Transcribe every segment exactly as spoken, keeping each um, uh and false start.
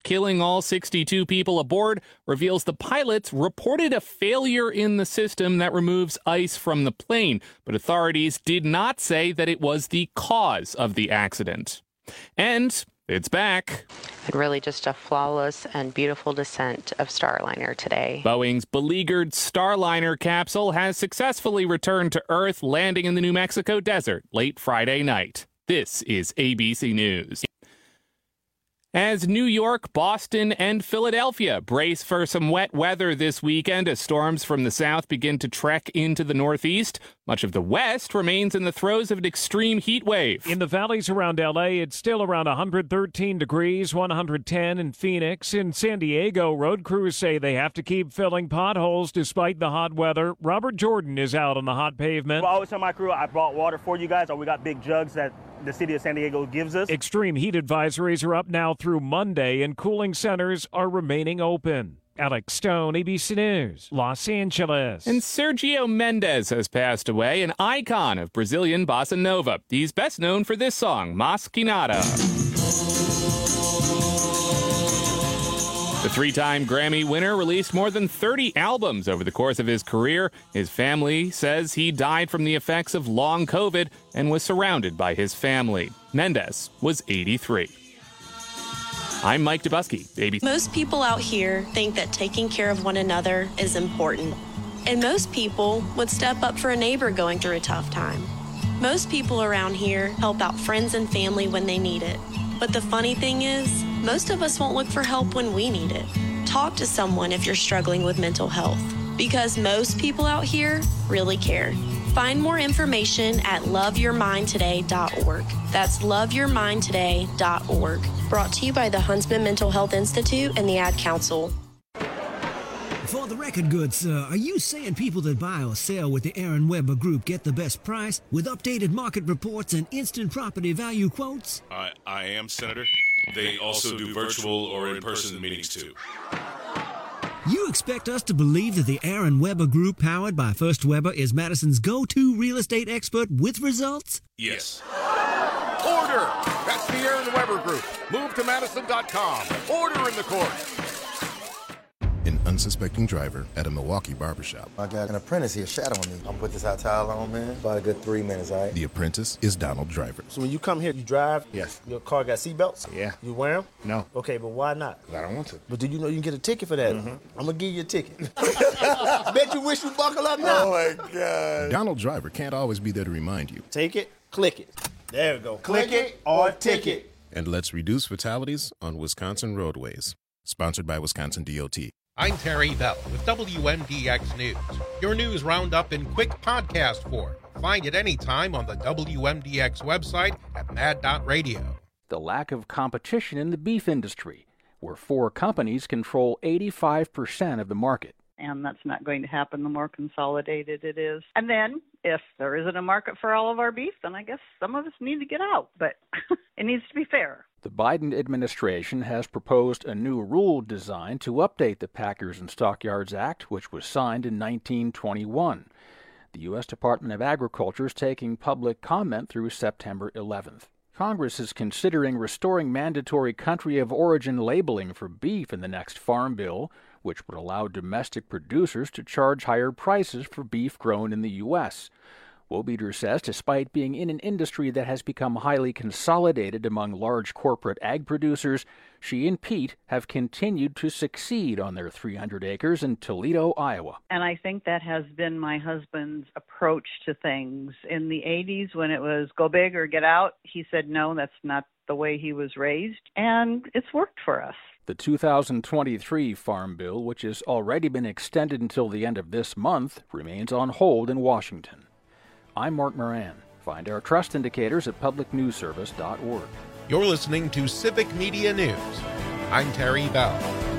killing all sixty-two people aboard, reveals the pilots reported a failure in the system that removes ice from the plane, but authorities did not say that it was the cause of the accident. And it's back. And really just a flawless and beautiful descent of Starliner today. Boeing's beleaguered Starliner capsule has successfully returned to Earth, landing in the New Mexico desert late Friday night. This is A B C News. As New York, Boston, and Philadelphia brace for some wet weather this weekend as storms from the south begin to trek into the northeast, much of the west remains in the throes of an extreme heat wave. In the valleys around L A, it's still around one hundred thirteen degrees, one hundred ten in Phoenix. In San Diego, road crews say they have to keep filling potholes despite the hot weather. Robert Jordan is out on the hot pavement. I always tell my crew, I brought water for you guys, or we got big jugs that the city of San Diego gives us. Extreme heat advisories are up now through Monday, and cooling centers are remaining open. Alex Stone, A B C News, Los Angeles. And Sergio Mendes has passed away, an icon of Brazilian bossa nova. He's best known for this song, Mas Que Nada. The three-time Grammy winner released more than thirty albums over the course of his career. His family says he died from the effects of long COVID and was surrounded by his family. Mendes was eighty-three. I'm Mike Dubusky, A B C. Most people out here think that taking care of one another is important. And most people would step up for a neighbor going through a tough time. Most people around here help out friends and family when they need it. But the funny thing is, most of us won't look for help when we need it. Talk to someone if you're struggling with mental health, because most people out here really care. Find more information at love your mind today dot org. That's love your mind today dot org. Brought to you by the Huntsman Mental Health Institute and the Ad Council. For the record good, sir, are you saying people that buy or sell with the Aaron Weber Group get the best price with updated market reports and instant property value quotes? I, I am, Senator. They also do virtual or in-person meetings, too. You expect us to believe that the Aaron Weber Group, powered by First Weber, is Madison's go-to real estate expert with results? Yes. Order! That's the Aaron Weber Group. Move to Madison dot com. Order in the court. An unsuspecting driver at a Milwaukee barbershop. I got an apprentice here shadowing me. I'm gonna put this hot towel on, man. About a good three minutes, all right? The apprentice is Donald Driver. So when you come here, you drive? Yes. Your car got seatbelts? Yeah. You wear them? No. Okay, but why not? I don't want to. But do you know you can get a ticket for that? Mm-hmm. I'm gonna give you a ticket. Bet you wish you buckle up now. Oh, my God. Donald Driver can't always be there to remind you. Take it, click it. There we go. Click it or ticket. And let's reduce fatalities on Wisconsin roadways. Sponsored by Wisconsin D O T. I'm Terry Bell with W M D X News, your news roundup in quick podcast form. Find it anytime on the W M D X website at mad dot radio. The lack of competition in the beef industry, where four companies control eighty-five percent of the market. And that's not going to happen the more consolidated it is. And then, if there isn't a market for all of our beef, then I guess some of us need to get out. But it needs to be fair. The Biden administration has proposed a new rule designed to update the Packers and Stockyards Act, which was signed in nineteen twenty-one. The U S Department of Agriculture is taking public comment through September eleventh. Congress is considering restoring mandatory country of origin labeling for beef in the next farm bill, which would allow domestic producers to charge higher prices for beef grown in the U S Wobeater says despite being in an industry that has become highly consolidated among large corporate ag producers, she and Pete have continued to succeed on their three hundred acres in Toledo, Iowa. And I think that has been my husband's approach to things. In the eighties, when it was go big or get out, he said no, that's not the way he was raised, and it's worked for us. The two thousand twenty-three Farm Bill, which has already been extended until the end of this month, remains on hold in Washington. I'm Mark Moran. Find our trust indicators at public news service dot org. You're listening to Civic Media News. I'm Terry Bell.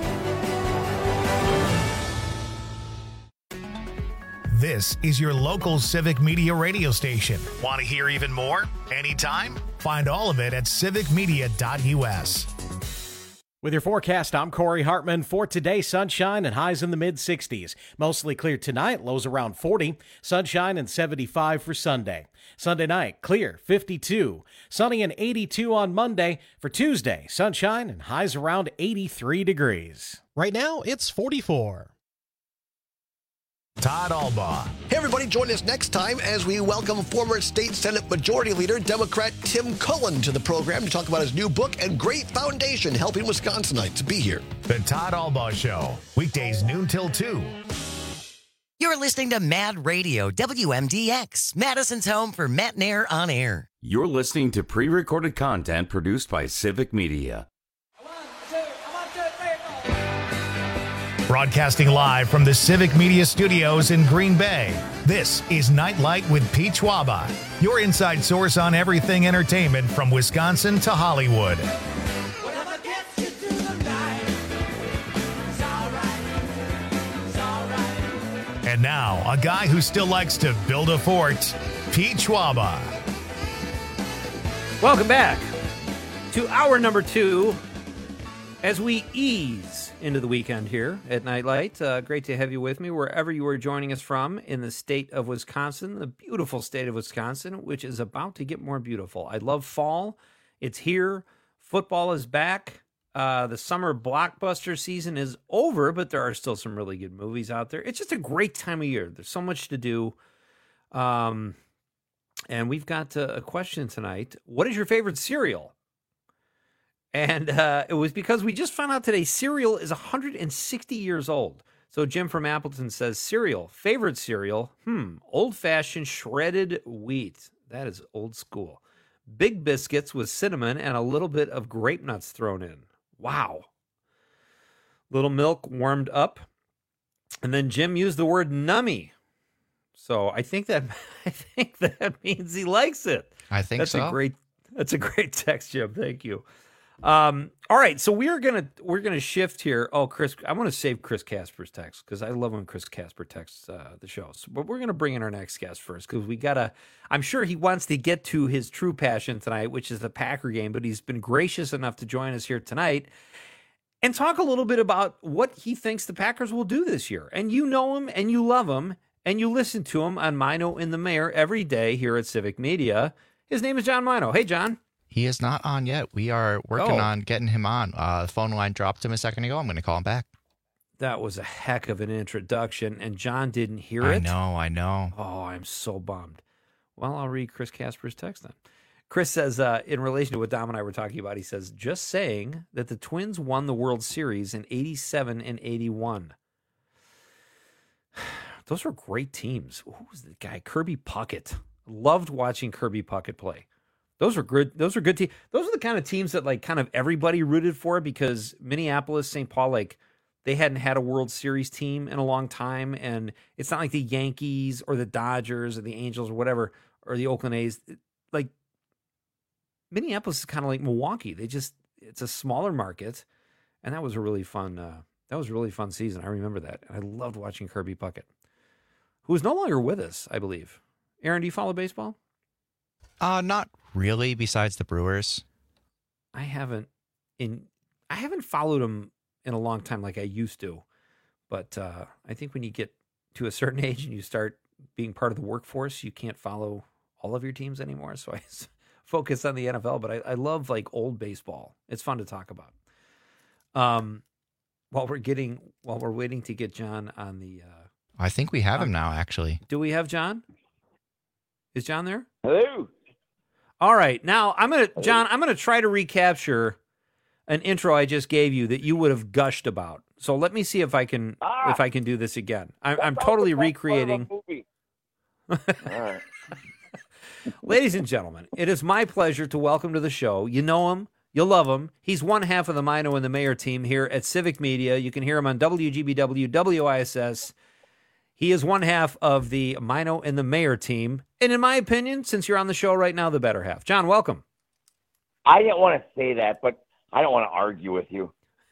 This is your local Civic Media radio station. Want to hear even more? Anytime? Find all of it at civic media dot U S. With your forecast, I'm Corey Hartman. For today, sunshine and highs in the mid sixties. Mostly clear tonight, lows around forty. Sunshine and seventy-five for Sunday. Sunday night, clear, fifty-two. Sunny and eighty-two on Monday. For Tuesday, sunshine and highs around eighty-three degrees. Right now, it's forty-four. Todd Albaugh. Hey, everybody, join us next time as we welcome former State Senate Majority Leader, Democrat Tim Cullen, to the program to talk about his new book and great foundation helping Wisconsinites be here. The Todd Albaugh Show, weekdays noon till two. You're listening to Mad Radio, W M D X, Madison's home for Matt Nair on air. You're listening to pre-recorded content produced by Civic Media. Broadcasting live from the Civic Media Studios in Green Bay, this is Nightlight with Pete Schwaba, your inside source on everything entertainment from Wisconsin to Hollywood. And now, a guy who still likes to build a fort, Pete Schwaba. Welcome back to hour number two as we ease into the weekend here at Nightlight. Uh, great to have you with me wherever you are joining us from in the state of Wisconsin, the beautiful state of Wisconsin, which is about to get more beautiful. I love fall. It's here. Football is back. Uh, the summer blockbuster season is over, but there are still some really good movies out there. It's just a great time of year. There's so much to do. Um, and we've got uh, a question tonight. What is your favorite cereal? And uh, it was because we just found out today cereal is one hundred sixty years old. So Jim from Appleton says, cereal, favorite cereal, hmm, old-fashioned shredded wheat. That is old school. Big biscuits with cinnamon and a little bit of grape nuts thrown in. Wow. Little milk warmed up. And then Jim used the word nummy. So I think that I think that means he likes it. I think that's so. A great, that's a great text, Jim. Thank you. Um, all right, so we're gonna we're gonna shift here. Oh, Chris, I want to save Chris Casper's text because I love when Chris Casper texts uh, the show. So, but we're gonna bring in our next guest first because we gotta. I'm sure he wants to get to his true passion tonight, which is the Packer game. But he's been gracious enough to join us here tonight and talk a little bit about what he thinks the Packers will do this year. And you know him, and you love him, and you listen to him on Mino and the Mayor every day here at Civic Media. His name is John Mino. Hey, John. He is not on yet. We are working oh. on getting him on. Uh, the phone line dropped him a second ago. I'm going to call him back. That was a heck of an introduction, and John didn't hear I it. I know, I know. Oh, I'm so bummed. Well, I'll read Chris Casper's text then. Chris says, uh, in relation to what Dom and I were talking about, he says, just saying that the Twins won the World Series in eighty-seven and eighty-one. Those were great teams. Who was the guy? Kirby Puckett. Loved watching Kirby Puckett play. Those were good. Those were good teams. Those are the kind of teams that like kind of everybody rooted for because Minneapolis, Saint Paul, like they hadn't had a World Series team in a long time. And it's not like the Yankees or the Dodgers or the Angels or whatever, or the Oakland A's. Like Minneapolis is kind of like Milwaukee. They just, it's a smaller market. And that was a really fun, uh, that was a really fun season. I remember that. And I loved watching Kirby Puckett, who is no longer with us, I believe. Aaron, do you follow baseball? Uh, not really, besides the Brewers. I haven't in I haven't followed them in a long time like I used to. But uh, I think when you get to a certain age and you start being part of the workforce, you can't follow all of your teams anymore. So I focus on the N F L, but I, I love like old baseball. It's fun to talk about. Um, while we're getting while we're waiting to get John on the uh, I think we have him now, actually. Do we have John? Is John there? Hello. All right. Now, I'm going to, John, I'm going to try to recapture an intro I just gave you that you would have gushed about. So let me see if I can, ah, if I can do this again. I, I'm totally recreating. All right. Ladies and gentlemen, it is my pleasure to welcome to the show. You know him. You'll love him. He's one half of the Mino and the Mayor team here at Civic Media. You can hear him on W G B W, W I S S. He is one half of the Mino and the Mayor team. And in my opinion, since you're on the show right now, the better half. John, welcome. I didn't want to say that, but I don't want to argue with you.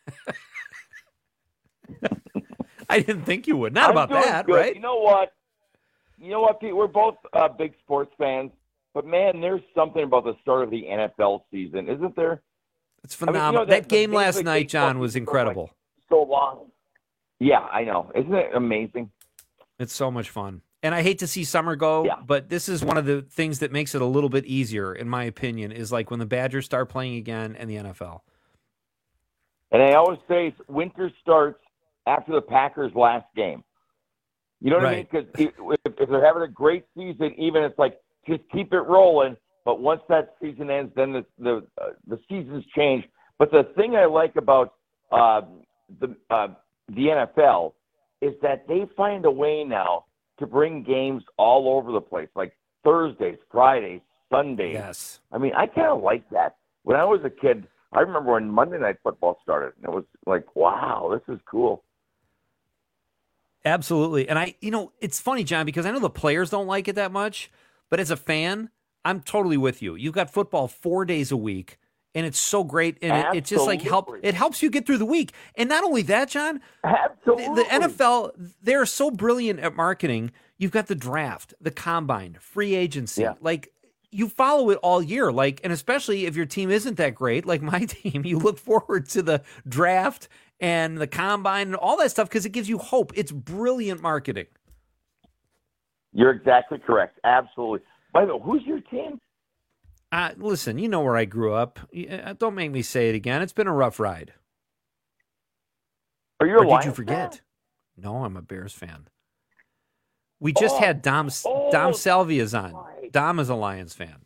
I didn't think you would. Not I'm about that, good. right? You know what? You know what, Pete? We're both uh, big sports fans. But, man, there's something about the start of the N F L season, isn't there? It's phenomenal. I mean, you know, that, that game the last Major night, League John, Baseball was is incredible. Like so long. Yeah, I know. Isn't it amazing? It's so much fun. And I hate to see summer go, yeah. but this is one of the things that makes it a little bit easier, in my opinion, is like when the Badgers start playing again in the N F L. And I always say winter starts after the Packers' last game. You know what right. I mean? Because if, if they're having a great season, even it's like, just keep it rolling. But once that season ends, then the the, uh, the seasons change. But the thing I like about uh, the uh, the N F L is that they find a way now to bring games all over the place, like Thursdays, Fridays, Sundays. Yes. I mean, I kind of like that. When I was a kid, I remember when Monday Night Football started, and it was like, wow, this is cool. Absolutely. And I, you know, it's funny, John, because I know the players don't like it that much, but as a fan, I'm totally with you. You've got football four days a week, and it's so great, and it, it just like help. It helps you get through the week. And not only that, John, Absolutely. The, the N F L, they're so brilliant at marketing. You've got the draft, the combine, free agency. Yeah. Like, you follow it all year. Like, and especially if your team isn't that great, like my team, you look forward to the draft and the combine and all that stuff because it gives you hope. It's brilliant marketing. You're exactly correct. Absolutely. By the way, who's your team? Uh, listen, you know where I grew up. Don't make me say it again. It's been a rough ride. Are you a or did Lions you forget? fan? No, I'm a Bears fan. We just oh, had Dom oh, Dom Salvia's on. Right. Dom is a Lions fan.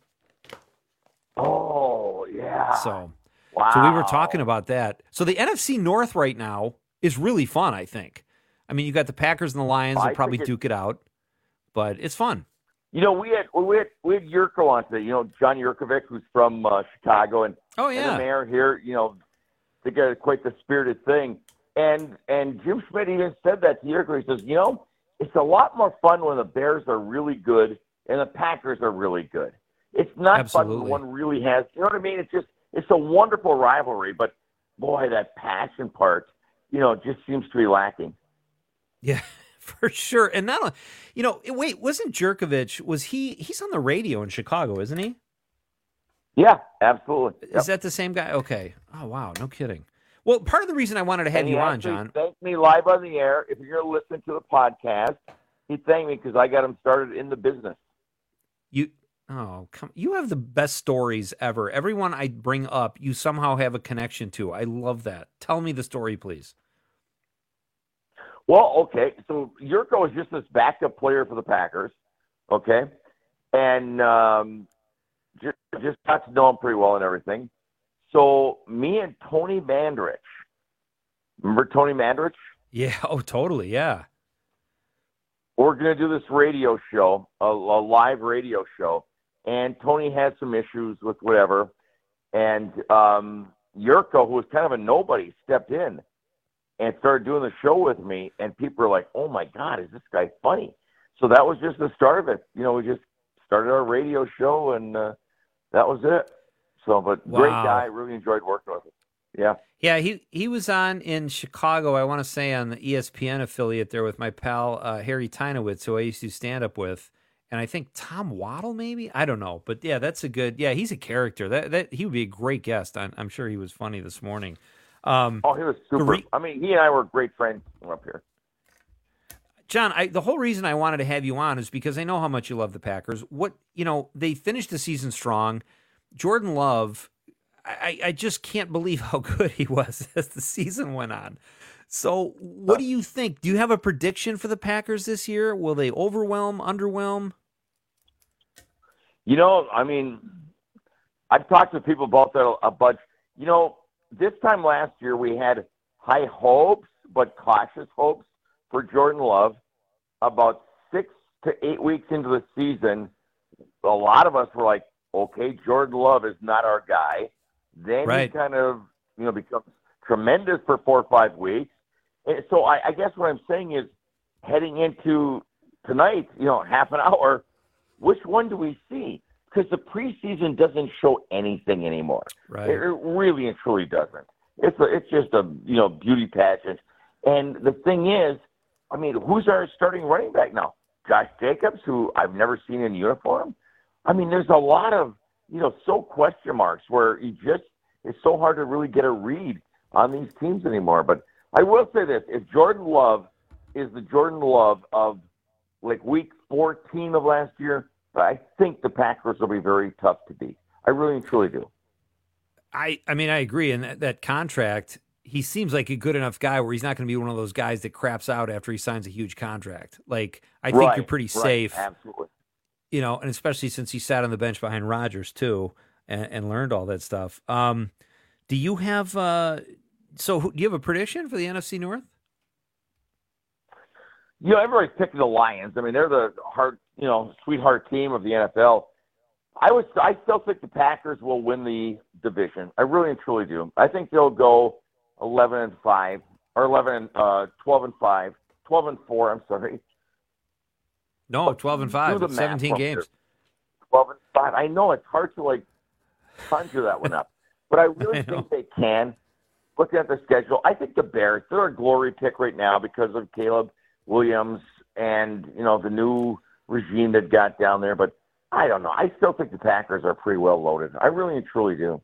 Oh, yeah. So, wow. so we were talking about that. So the N F C North right now is really fun, I think. I mean, you got the Packers and the Lions will probably it, duke it out, but it's fun. You know, we had we had we had Yurko on today. You know, John Yurkovic, who's from uh, Chicago, and oh yeah, and the mayor here. You know, they got quite the spirited thing. And and Jim Schmidt even said that to Yurko. He says, you know, it's a lot more fun when the Bears are really good and the Packers are really good. It's not Absolutely. fun when one really has. You know what I mean? It's just it's a wonderful rivalry, but boy, that passion part, you know, just seems to be lacking. Yeah. For sure. And not only, you know, wait, wasn't Jerkovich, was he, he's on the radio in Chicago, isn't he? Yeah, absolutely. Is yep. that the same guy? Okay. Oh, wow. No kidding. Well, part of the reason I wanted to have and you he on, John. Thanked me live on the air. If you're going to listen to the podcast, he thanked me because I got him started in the business. You, oh, come, you have the best stories ever. Everyone I bring up, you somehow have a connection to. I love that. Tell me the story, please. Well, okay, so Yurko is just this backup player for the Packers, okay, and um, just, just got to know him pretty well and everything. So me and Tony Mandarich, remember Tony Mandarich? Yeah, oh, totally, yeah. We're going to do this radio show, a, a live radio show, and Tony had some issues with whatever, and um, Yurko, who was kind of a nobody, stepped in and started doing the show with me, and people were like, oh, my God, is this guy funny? So that was just the start of it. You know, we just started our radio show, and uh, that was it. So, but wow. Great guy. Really enjoyed working with him. Yeah. Yeah, he, he was on in Chicago, I want to say, on the E S P N affiliate there with my pal uh, Harry Tynowitz, who I used to stand up with. And I think Tom Waddle, maybe? I don't know. But, yeah, that's a good – yeah, he's a character. That that He would be a great guest. I'm, I'm sure he was funny this morning. Um, oh, he was super. Re- I mean, he and I were great friends up here. John, I, the whole reason I wanted to have you on is because I know how much you love the Packers. What, you know, they finished the season strong. Jordan Love, I, I just can't believe how good he was as the season went on. So what do you think? Do you have a prediction for the Packers this year? Will they overwhelm, underwhelm? You know, I mean, I've talked to people about that a bunch. You know, this time last year we had high hopes, but cautious hopes for Jordan Love. About six to eight weeks into the season, a lot of us were like, okay, Jordan Love is not our guy. Then right. he kind of, you know, becomes tremendous for four or five weeks. And so I, I guess what I'm saying is heading into tonight, you know, half an hour, which one do we see? Because the preseason doesn't show anything anymore. Right. It, it really and truly doesn't. It's a, it's just a, you know, beauty pageant. And the thing is, I mean, who's our starting running back now? Josh Jacobs, who I've never seen in uniform. I mean, there's a lot of, you know, so question marks where you just it's so hard to really get a read on these teams anymore. But I will say this: if Jordan Love is the Jordan Love of like week fourteen of last year, I think the Packers will be very tough to beat. I really and truly do. I, I mean, I agree. And that, that contract, he seems like a good enough guy where he's not going to be one of those guys that craps out after he signs a huge contract. Like, I think right, you're pretty right, safe. Absolutely. You know, and especially since he sat on the bench behind Rodgers, too, and, and learned all that stuff. Um, do you have, uh, so who, do you have a prediction for the N F C North? You know, everybody's picking the Lions. I mean, they're the heart, you know, sweetheart team of the N F L. I was, I still think the Packers will win the division. I really and truly do. I think they'll go eleven and five or eleven, uh, twelve and five, twelve and four. I'm sorry. No, twelve and five. It's seventeen games. Twelve and five. I know it's hard to like conjure that one up, but I really I think they can. Looking at the schedule, I think the Bears. They're a glory pick right now because of Caleb Williams and you know the new regime that got down there, but. I don't know. I still think the Packers are pretty well loaded. I really and truly do.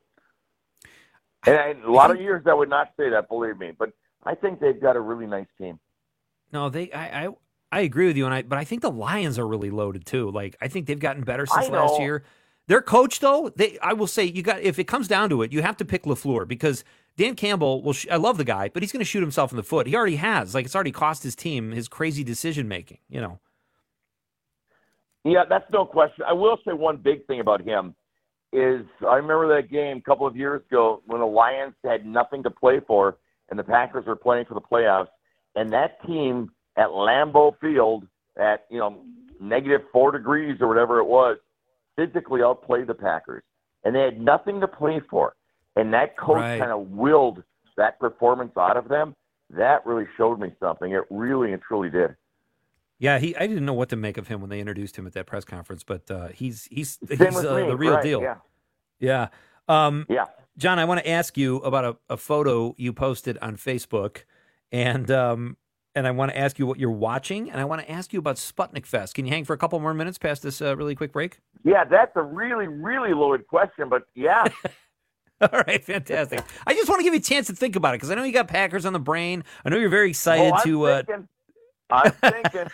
And I, a lot of years I would not say that, believe me, but I think they've got a really nice team. No, they. I, I, I agree with you, and I. But I think the Lions are really loaded too. Like I think they've gotten better since last year. Their coach, though, they. I will say you got. If it comes down to it, you have to pick LaFleur because Dan Campbell. Well, I love the guy, but he's going to shoot himself in the foot. He already has. Like it's already cost his team his crazy decision making. You know. Yeah, that's no question. I will say one big thing about him is I remember that game a couple of years ago when the Lions had nothing to play for and the Packers were playing for the playoffs, and that team at Lambeau Field at, you know, negative four degrees or whatever it was, physically outplayed the Packers. And they had nothing to play for. And that coach right. kind of willed that performance out of them. That really showed me something. It really and truly did. Yeah, he. I didn't know what to make of him when they introduced him at that press conference, but uh, he's he's he's Same uh, with me, the real right, deal. Yeah, yeah. Um, yeah. John, I want to ask you about a, a photo you posted on Facebook, and um, and I want to ask you what you're watching, and I want to ask you about Sputnik Fest. Can you hang for a couple more minutes past this uh, really quick break? Yeah, that's a really really loaded question, but yeah. All right, fantastic. I just want to give you a chance to think about it because I know you got Packers on the brain. I know you're very excited oh, I'm to. Uh... Thinking. I'm thinking.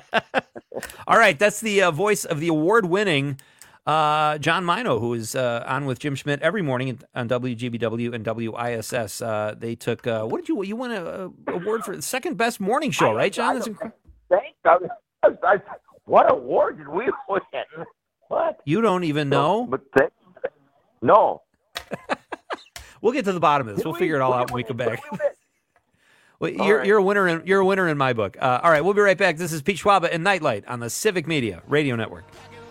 All right, that's the uh, voice of the award-winning uh, John Mino, who is uh, on with Jim Schmidt every morning on W G B W and W I S S. Uh, they took uh, what did you you won a, a award for the second best morning show, right, John? That's incredible. Thanks. I, I, what award did we win? What? You don't even know? But th- no. We'll get to the bottom of this. We'll figure it all out when we come back. Well, you're, right. you're a winner. In, you're a winner in my book. Uh, all right, we'll be right back. This is Pete Schwaba and Nightlight on the Civic Media Radio Network.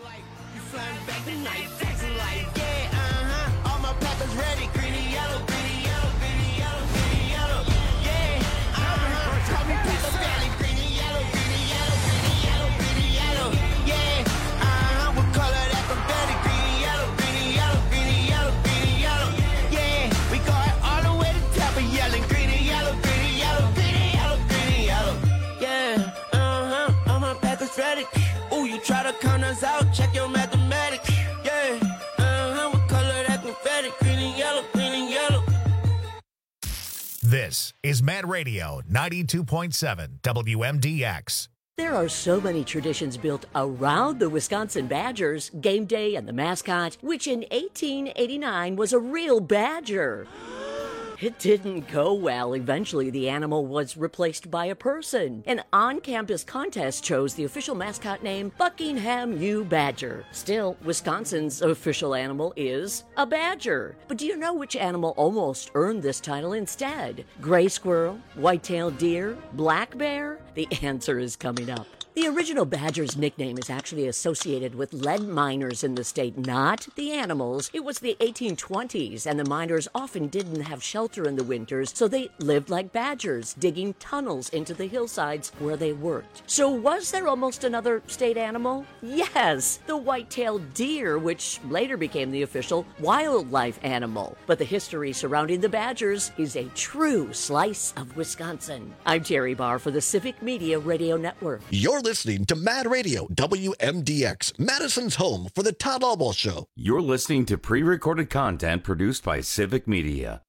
Ooh, you try to count us out, check your mathematics. Yeah, uh-huh, what color that confetti? Green and yellow, green and yellow. This is Mad Radio ninety-two point seven W M D X. There are so many traditions built around the Wisconsin Badgers, game day and the mascot, which in eighteen eighty-nine was a real badger. It didn't go well. Eventually, the animal was replaced by a person. An on-campus contest chose the official mascot name Buckingham U. Badger. Still, Wisconsin's official animal is a badger. But do you know which animal almost earned this title instead? Gray squirrel, white-tailed deer, black bear? The answer is coming up. The original badger's nickname is actually associated with lead miners in the state, not the animals. It was the eighteen twenties, and the miners often didn't have shelter in the winters, so they lived like badgers, digging tunnels into the hillsides where they worked. So was there almost another state animal? Yes, the white-tailed deer, which later became the official wildlife animal. But the history surrounding the badgers is a true slice of Wisconsin. I'm Terry Barr for the Civic Media Radio Network. You're listening to Mad Radio, W M D X, Madison's home for the Todd Albaugh Show. You're listening to pre-recorded content produced by Civic Media.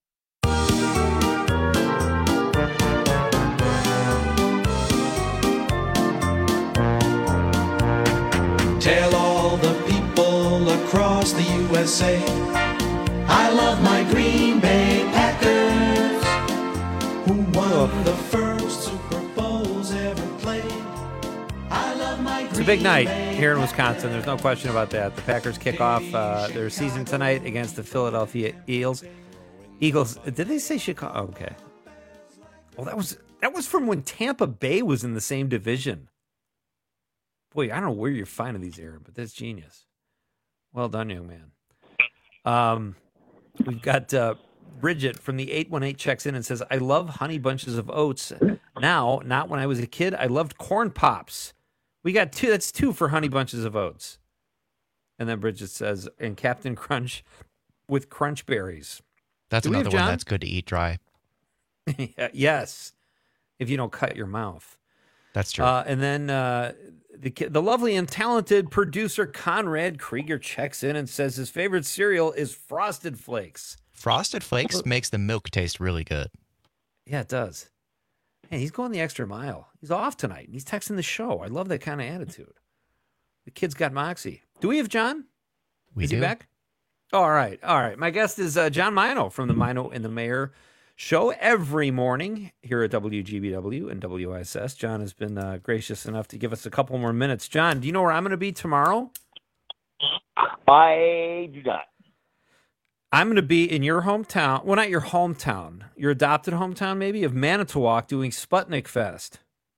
Tell all the people across the U S A I love my Green Bay Packers, who won the first Super Bowls ever played. I love my Green It's a big night here in Wisconsin. There's no question about that. The Packers kick off uh, their season tonight against the Philadelphia Eagles. Eagles. Did they say Chicago? Oh, okay. Well, that was that was from when Tampa Bay was in the same division. Boy, I don't know where you're finding these, Aaron, but that's genius. Well done, young man. Um, we've got uh, Bridget from the eight one eight checks in and says, I love Honey Bunches of Oats. Now, not when I was a kid. I loved Corn Pops. We got two. That's two for Honey Bunches of Oats. And then Bridget says, and Captain Crunch with Crunch Berries. That's Do we another have one John? that's good to eat dry. Yes, if you don't cut your mouth. That's true. Uh, and then uh, the the lovely and talented producer Conrad Krieger checks in and says his favorite cereal is Frosted Flakes. Frosted Flakes makes the milk taste really good. Yeah, it does. Hey, he's going the extra mile. He's off tonight. He's texting the show. I love that kind of attitude. The kid's got moxie. Do we have John? We is do. he back? All right. All right. My guest is uh, John Mino from the Mino and the Mayor show every morning here at W G B W and W I S S. John has been uh, gracious enough to give us a couple more minutes. John, do you know where I'm going to be tomorrow? I do not. I'm going to be in your hometown. Well, not your hometown. Your adopted hometown, maybe, of Manitowoc doing Sputnik Fest.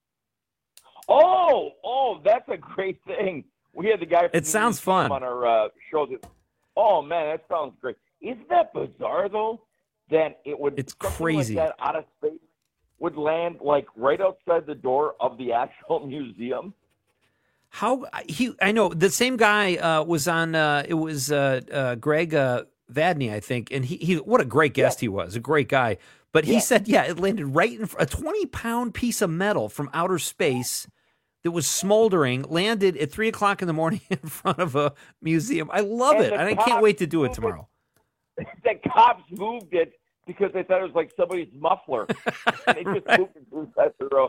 Oh, oh, that's a great thing. We had the guy from It the sounds museum fun. on our uh, show. That, oh, man, that sounds great. Isn't that bizarre, though, that it would It's something crazy. like that out of space would land, like, right outside the door of the actual museum? How he? I know the same guy uh, was on. Uh, it was uh, uh, Greg uh, Vadney, I think, and he, he. What a great guest he was. A great guy. But he Yeah. said, yeah, it landed right in fr- a twenty pound piece of metal from outer space that was smoldering. Landed at three o'clock in the morning in front of a museum. I love And it, the and I can't cops wait to do it moved it. tomorrow. The cops moved it because they thought it was like somebody's muffler. And they just Right. moved it to the side of the road.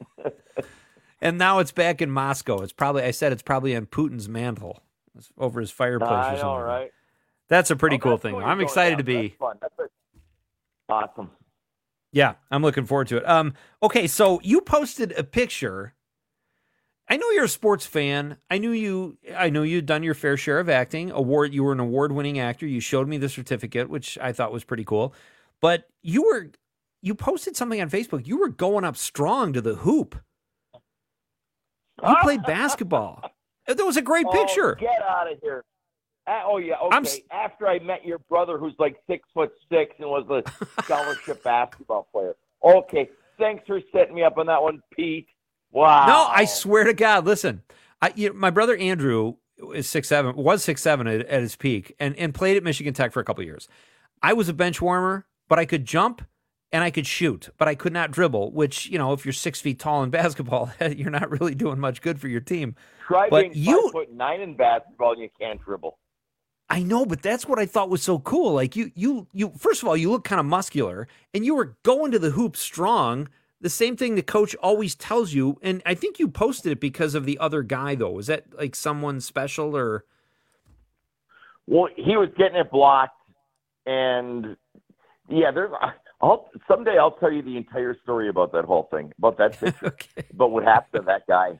And now it's back in Moscow. It's probably. I said it's probably on Putin's mantle, it's over his fireplace or I something. know, right? That's a pretty Oh, cool that's thing. cool I'm you're excited to going down. be. That's fun. That's a- awesome. Yeah, I'm looking forward to it. Um, okay, so you posted a picture. I know you're a sports fan. I knew you. I know you'd done your fair share of acting. Award. You were an award-winning actor. You showed me the certificate, which I thought was pretty cool. But you were. You posted something on Facebook. You were going up strong to the hoop. You played basketball. That was a great picture. Oh, get out of here. Uh, oh, yeah, okay. I'm s- After I met your brother, who's like six foot six and was a scholarship basketball player. Okay, thanks for setting me up on that one, Pete. Wow. No, I swear to God. Listen, I, you know, my brother Andrew is six seven, was six seven at, at his peak, and, and played at Michigan Tech for a couple of years. I was a bench warmer, but I could jump and I could shoot, but I could not dribble. Which, you know, if you're six feet tall in basketball, you're not really doing much good for your team. Try but being you, five foot nine in basketball and you can't dribble. I know, but that's what I thought was so cool. Like you, you, you. First of all, you look kind of muscular, and you were going to the hoop strong. The same thing the coach always tells you, and I think you posted it because of the other guy, though. Was that like someone special or? Well, he was getting it blocked, and yeah, there's. I'll someday I'll tell you the entire story about that whole thing, about that picture, okay. about what happened to that guy.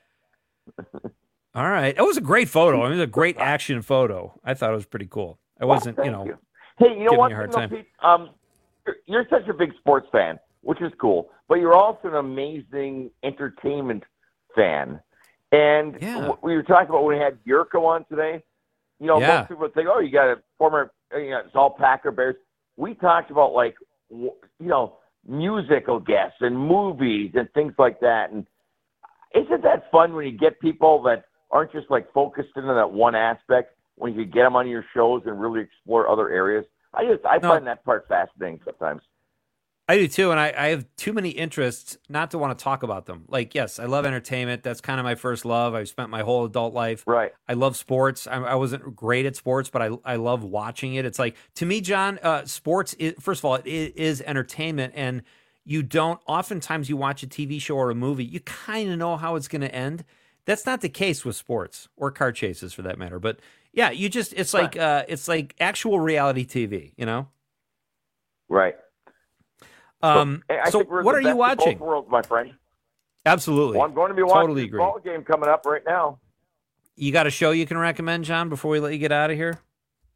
All right, it was a great photo. I mean, it was a great action photo. I thought it was pretty cool. I wasn't, Well, you thank know, Hey, you know giving what? you a hard though, time. Pete? Um, you're, you're such a big sports fan, which is cool, but you're also an amazing entertainment fan. And Yeah. what we were talking about when we had Yurko on today. You know, Yeah. most people would think, "Oh, you got a former, you know, it's all Packer Bears." We talked about like, w- you know, musical guests and movies and things like that. And isn't that fun when you get people that aren't just like focused into that one aspect? When you get them on your shows and really explore other areas, I just I No. find that part fascinating sometimes. I do too, and I, I have too many interests not to want to talk about them. Like, yes, I love entertainment. That's kind of my first love. I've spent my whole adult life. Right. I love sports. I, I wasn't great at sports, but I I love watching it. It's like, to me, John, uh, sports, is, first of all, it is entertainment, and you don't, oftentimes you watch a T V show or a movie, you kind of know how it's going to end. That's not the case with sports or car chases for that matter. But yeah, you just, it's like, uh, it's like actual reality T V, you know? Right. Um, I so think we're what the are you best of watching? both worlds, my friend. Absolutely. Well, I'm going to be watching Totally this agree. ball game coming up right now. You got a show you can recommend, John, before we let you get out of here?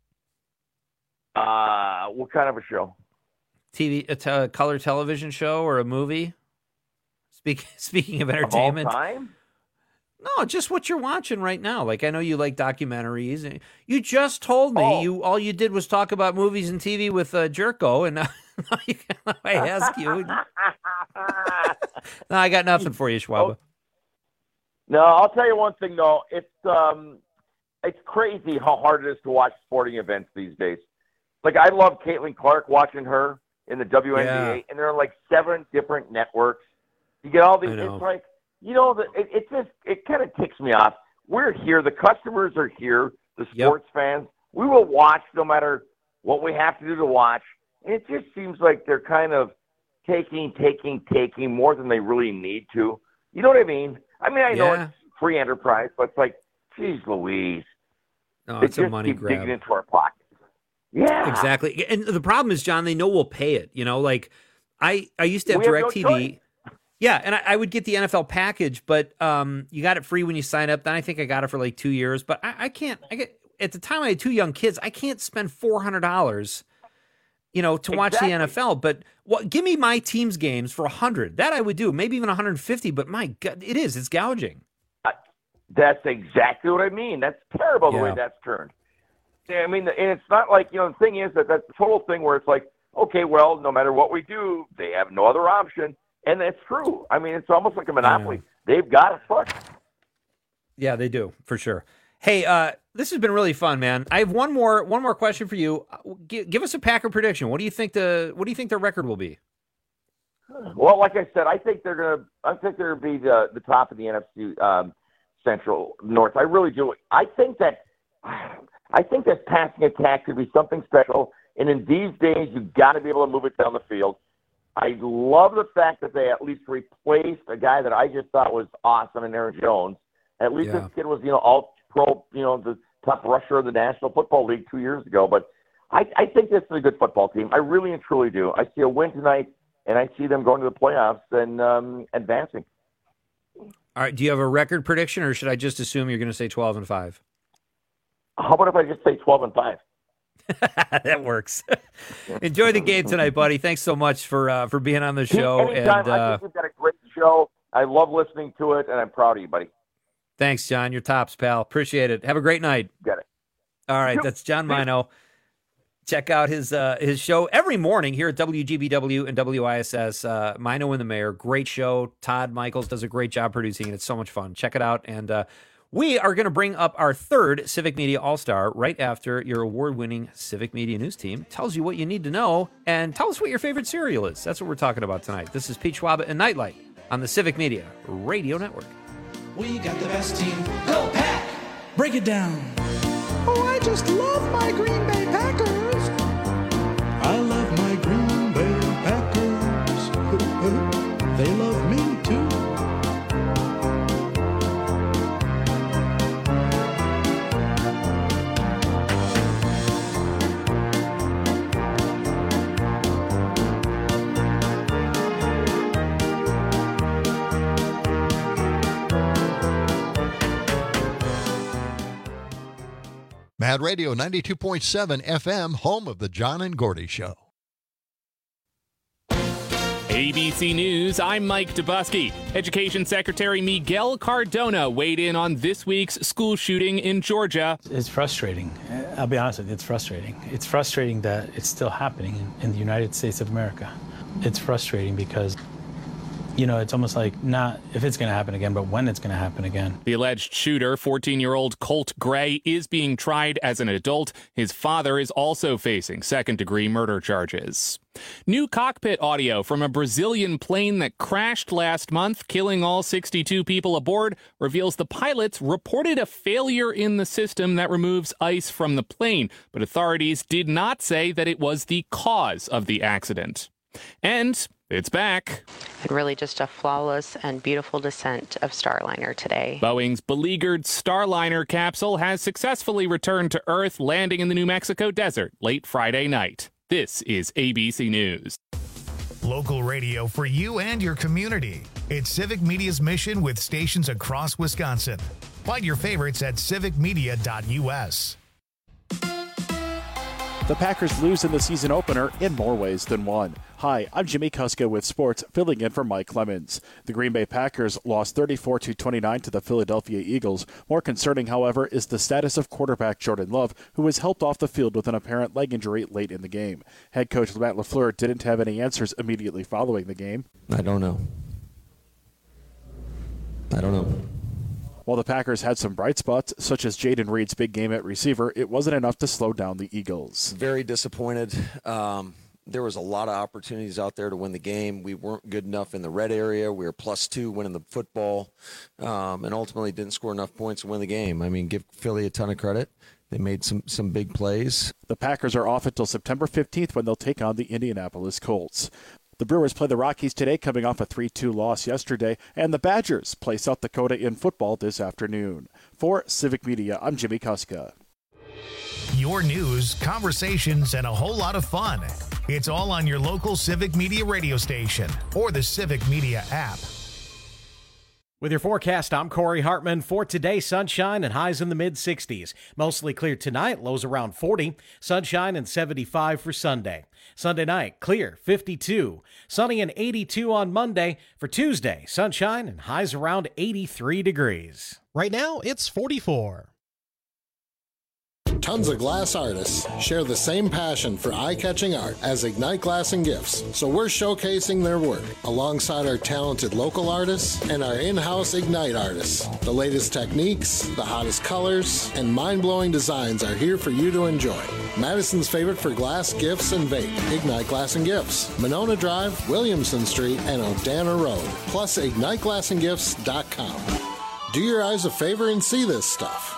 Uh, what kind of a show? T V, a te- color television show or a movie? Speak, speaking of entertainment. Of all time? No, just what you're watching right now. Like, I know you like documentaries. You just told me Oh. you all you did was talk about movies and T V with uh, Jerko, and now, now, you, now I ask you. No, I got nothing for you, Schwab. Oh. No, I'll tell you one thing though. It's um, it's crazy how hard it is to watch sporting events these days. Like, I love Caitlin Clark, watching her in the W N B A, Yeah. and there are like seven different networks. You get all these. I know. It's like, you know, the, it, it just it kind of ticks me off. We're here. The customers are here. The sports fans. We will watch no matter what we have to do to watch. And it just seems like they're kind of taking, taking, taking more than they really need to. You know what I mean? I mean, I know Yeah. it's free enterprise, but it's like, geez Louise. No, They it's a just money keep grab. digging into our pockets. Yeah. Exactly. And the problem is, John, they know we'll pay it. You know, like I, I used to have We have no DirecTV. choice. Yeah, and I, I would get the N F L package, but um, you got it free when you sign up. Then I think I got it for like two years. But I, I can't. I get at the time I had two young kids. I can't spend four hundred dollars, you know, to watch Exactly. the N F L. But what? Give me my team's games for a hundred. That I would do. Maybe even one hundred and fifty. But my God, it is. It's gouging. That's exactly what I mean. That's terrible the way Yeah. that's turned. Yeah, I mean, and it's not like, you know, the thing is that that's the total thing where it's like, okay, well, no matter what we do, they have no other option. And that's true. I mean, it's almost like a monopoly. They've got it fucked. Yeah, they do for sure. Hey, uh, this has been really fun, man. I have one more one more question for you. Uh, Give, give us a Packer prediction. What do you think the What do you think their record will be? Well, like I said, I think they're gonna. I think they're gonna be the the top of the N F C um, Central North. I really do. I think that. I think that passing attack could be something special. And in these days, you've got to be able to move it down the field. I love the fact that they at least replaced a guy that I just thought was awesome in Aaron Jones. At least Yeah. this kid was, you know, all pro, you know, the top rusher of the National Football League two years ago. But I, I think this is a good football team. I really and truly do. I see a win tonight, and I see them going to the playoffs and um, advancing. All right. Do you have a record prediction, or should I just assume you're going to say twelve and five? How about if I just say twelve and five? That works. Enjoy the game tonight, buddy. Thanks so much for uh, for being on the show. Anytime. And I uh, think we've got a great show. I love listening to it, and I'm proud of you, buddy. thanks, John. You're tops, pal. Appreciate it. Have a great night. Got it. All right, that's John Mino. Check out his uh, his show every morning here at W G B W and W I S S. Uh, Mino and the Mayor, great show. Todd Michaels does a great job producing it. It's so much fun. Check it out. And uh, we are going to bring up our third Civic Media All-Star right after your award-winning Civic Media News team tells you what you need to know and tell us what your favorite cereal is. That's what we're talking about tonight. This is Pete Schwab and Nightlight on the Civic Media Radio Network. We got the best team. Go Pack! Break it down. Oh, I just love my Green Bay Packers. I love my Green Bay Packers. They love me too. Mad Radio ninety-two point seven F M, home of the John and Gordy Show. A B C News, I'm Mike Dubusky. Education Secretary Miguel Cardona weighed in on this week's school shooting in Georgia. It's frustrating. I'll be honest with you, it's frustrating. It's frustrating that it's still happening in, in the United States of America. It's frustrating because you know, it's almost like not if it's going to happen again, but when it's going to happen again. The alleged shooter, fourteen-year-old Colt Gray, is being tried as an adult. His father is also facing second-degree murder charges. New cockpit audio from a Brazilian plane that crashed last month, killing all sixty-two people aboard, reveals the pilots reported a failure in the system that removes ice from the plane, but authorities did not say that it was the cause of the accident. And it's back. And really just a flawless and beautiful descent of Starliner today. Boeing's beleaguered Starliner capsule has successfully returned to Earth, landing in the New Mexico desert late Friday night. This is A B C News. Local radio for you and your community. It's Civic Media's mission with stations across Wisconsin. Find your favorites at civic media dot u s. The Packers lose in the season opener in more ways than one. Hi, I'm Jimmy Kuska with sports, filling in for Mike Clemens. The Green Bay Packers lost thirty-four to twenty-nine to the Philadelphia Eagles. More concerning, however, is the status of quarterback Jordan Love, who was helped off the field with an apparent leg injury late in the game. Head coach Matt LaFleur didn't have any answers immediately following the game. I don't know. I don't know. While the Packers had some bright spots, such as Jaden Reed's big game at receiver, it wasn't enough to slow down the Eagles. Very disappointed. Um, there was a lot of opportunities out there to win the game. We weren't good enough in the red area. We were plus two winning the football, um, and ultimately didn't score enough points to win the game. I mean, give Philly a ton of credit. They made some, some big plays. The Packers are off until September fifteenth when they'll take on the Indianapolis Colts. The Brewers play the Rockies today, coming off a three two loss yesterday, and the Badgers play South Dakota in football this afternoon. For Civic Media, I'm Jimmy Kuska. Your news, conversations, and a whole lot of fun. It's all on your local Civic Media radio station or the Civic Media app. With your forecast, I'm Corey Hartman. For today, sunshine and highs in the mid sixties. Mostly clear tonight, lows around forty. Sunshine and seventy-five for Sunday. Sunday night, clear, fifty-two. Sunny and eighty-two on Monday. For Tuesday, sunshine and highs around eighty-three degrees. Right now, it's forty-four. Tons of glass artists share the same passion for eye-catching art as Ignite Glass and Gifts, so we're showcasing their work alongside our talented local artists and our in-house Ignite artists. The latest techniques, the hottest colors, and mind-blowing designs are here for you to enjoy. Madison's favorite for glass, gifts, and vape, Ignite Glass and Gifts, Monona Drive, Williamson Street, and Odana Road, plus ignite glass and gifts dot com. Do your eyes a favor and see this stuff.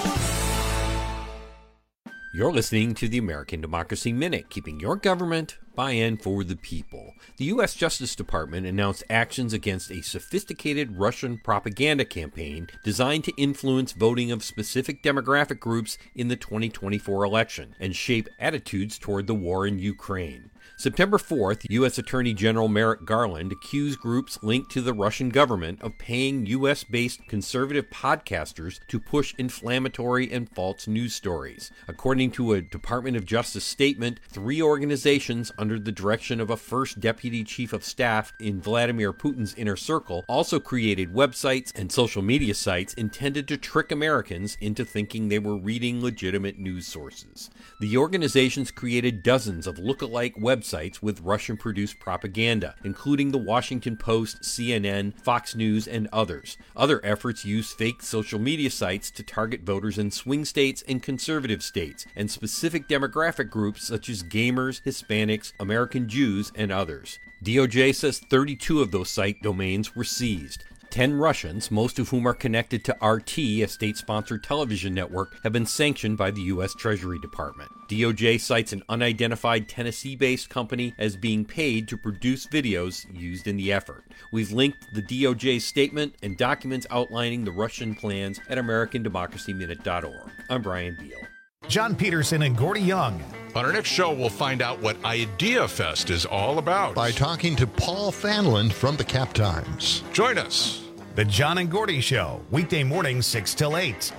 You're listening to the American Democracy Minute, keeping your government by and for the people. The U S Justice Department announced actions against a sophisticated Russian propaganda campaign designed to influence voting of specific demographic groups in the twenty twenty-four election and shape attitudes toward the war in Ukraine. September fourth, U S Attorney General Merrick Garland accused groups linked to the Russian government of paying U S-based conservative podcasters to push inflammatory and false news stories. According to a Department of Justice statement, three organizations under the direction of a first deputy chief of staff in Vladimir Putin's inner circle also created websites and social media sites intended to trick Americans into thinking they were reading legitimate news sources. The organizations created dozens of look-alike websites with Russian-produced propaganda, including the Washington Post, C N N, Fox News, and others. Other efforts use fake social media sites to target voters in swing states and conservative states, and specific demographic groups such as gamers, Hispanics, American Jews, and others. D O J says thirty-two of those site domains were seized. Ten Russians, most of whom are connected to R T, a state-sponsored television network, have been sanctioned by the U S Treasury Department. D O J cites an unidentified Tennessee-based company as being paid to produce videos used in the effort. We've linked the D O J statement and documents outlining the Russian plans at american democracy minute dot org. I'm Brian Beal. John Peterson and Gordy Young. On our next show, we'll find out what Idea Fest is all about by talking to Paul Fanlon from the Cap Times. Join us. The John and Gordy Show, weekday mornings six till eight.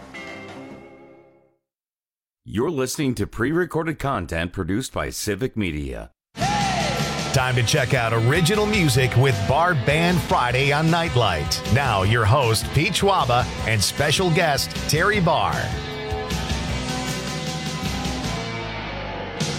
You're listening to pre-recorded content produced by Civic Media. Time to check out original music with Bar Band Friday on Nightlight. Now, your host, Pete Schwaba, and special guest, Terry Barr.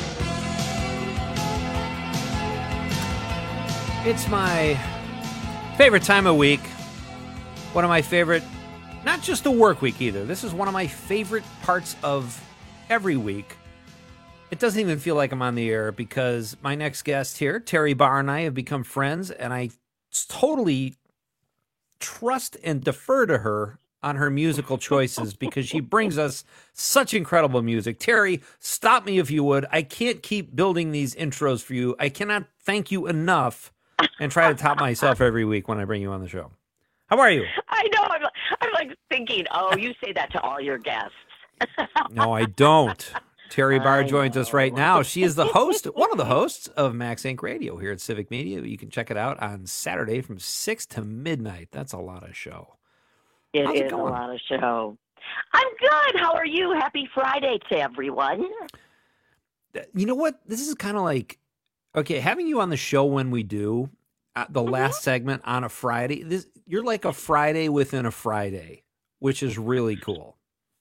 It's my Favorite time of week. One of my favorite, not just the work week either. This is one of my favorite parts of every week. It doesn't even feel like I'm on the air because my next guest here, Terry Barr, and I have become friends, and I totally trust and defer to her on her musical choices because she brings us such incredible music. Terry, stop me if you would. I can't keep building these intros for you. I cannot thank you enough and try to top myself every week when I bring you on the show. How are you? I know. I'm, I'm like thinking, oh, you say that to all your guests. No, I don't. Terry Barr joins us right now. She is the host, one of the hosts of Max Inc Radio here at Civic Media. You can check it out on Saturday from six to midnight. That's a lot of show. It How's it is a going? lot of show. I'm good. How are you? Happy Friday to everyone. You know what? This is kind of like, okay, having you on the show when we do uh, the Mm-hmm. last segment on a Friday. This you're like a Friday within a Friday, which is really cool.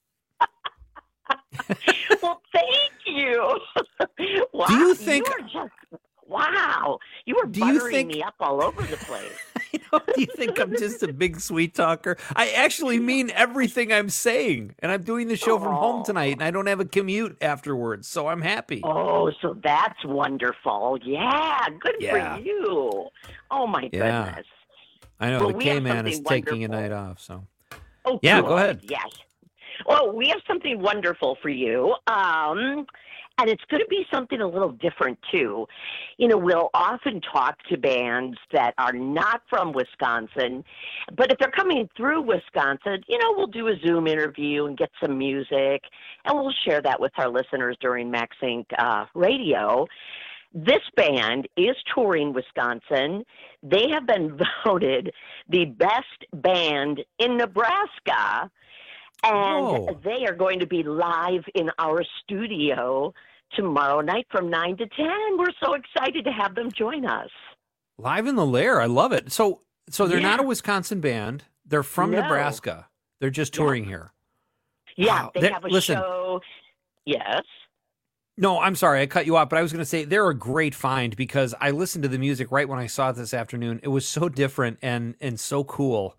Well, thank you. Wow, Do you think- you are just wow? You were Do you buttering think- me up all over the place. Do you think I'm just a big sweet talker? I actually mean everything I'm saying, and I'm doing the show from home tonight, and I don't have a commute afterwards, so I'm happy. Oh, so that's wonderful. Yeah, good Yeah. for you. Oh my Yeah. goodness. I know Well, the we have K-Man is something taking a wonderful. night off, so Oh, yeah, good. go ahead. Yes. Well, we have something wonderful for you. Um, and it's going to be something a little different, too. You know, we'll often talk to bands that are not from Wisconsin, but if they're coming through Wisconsin, you know, we'll do a Zoom interview and get some music, and we'll share that with our listeners during Max Inc uh, Radio. This band is touring Wisconsin. They have been voted the best band in Nebraska. And Whoa. they are going to be live in our studio tomorrow night from nine to ten. We're so excited to have them join us. Live in the Lair, I love it. So, so they're Yeah. not a Wisconsin band. They're from No. Nebraska. They're just touring here. Yeah, Wow. they They're- have a listen. show. Yes. No, I'm sorry, I cut you off, but I was going to say they're a great find because I listened to the music right when I saw it this afternoon. It was so different and and so cool.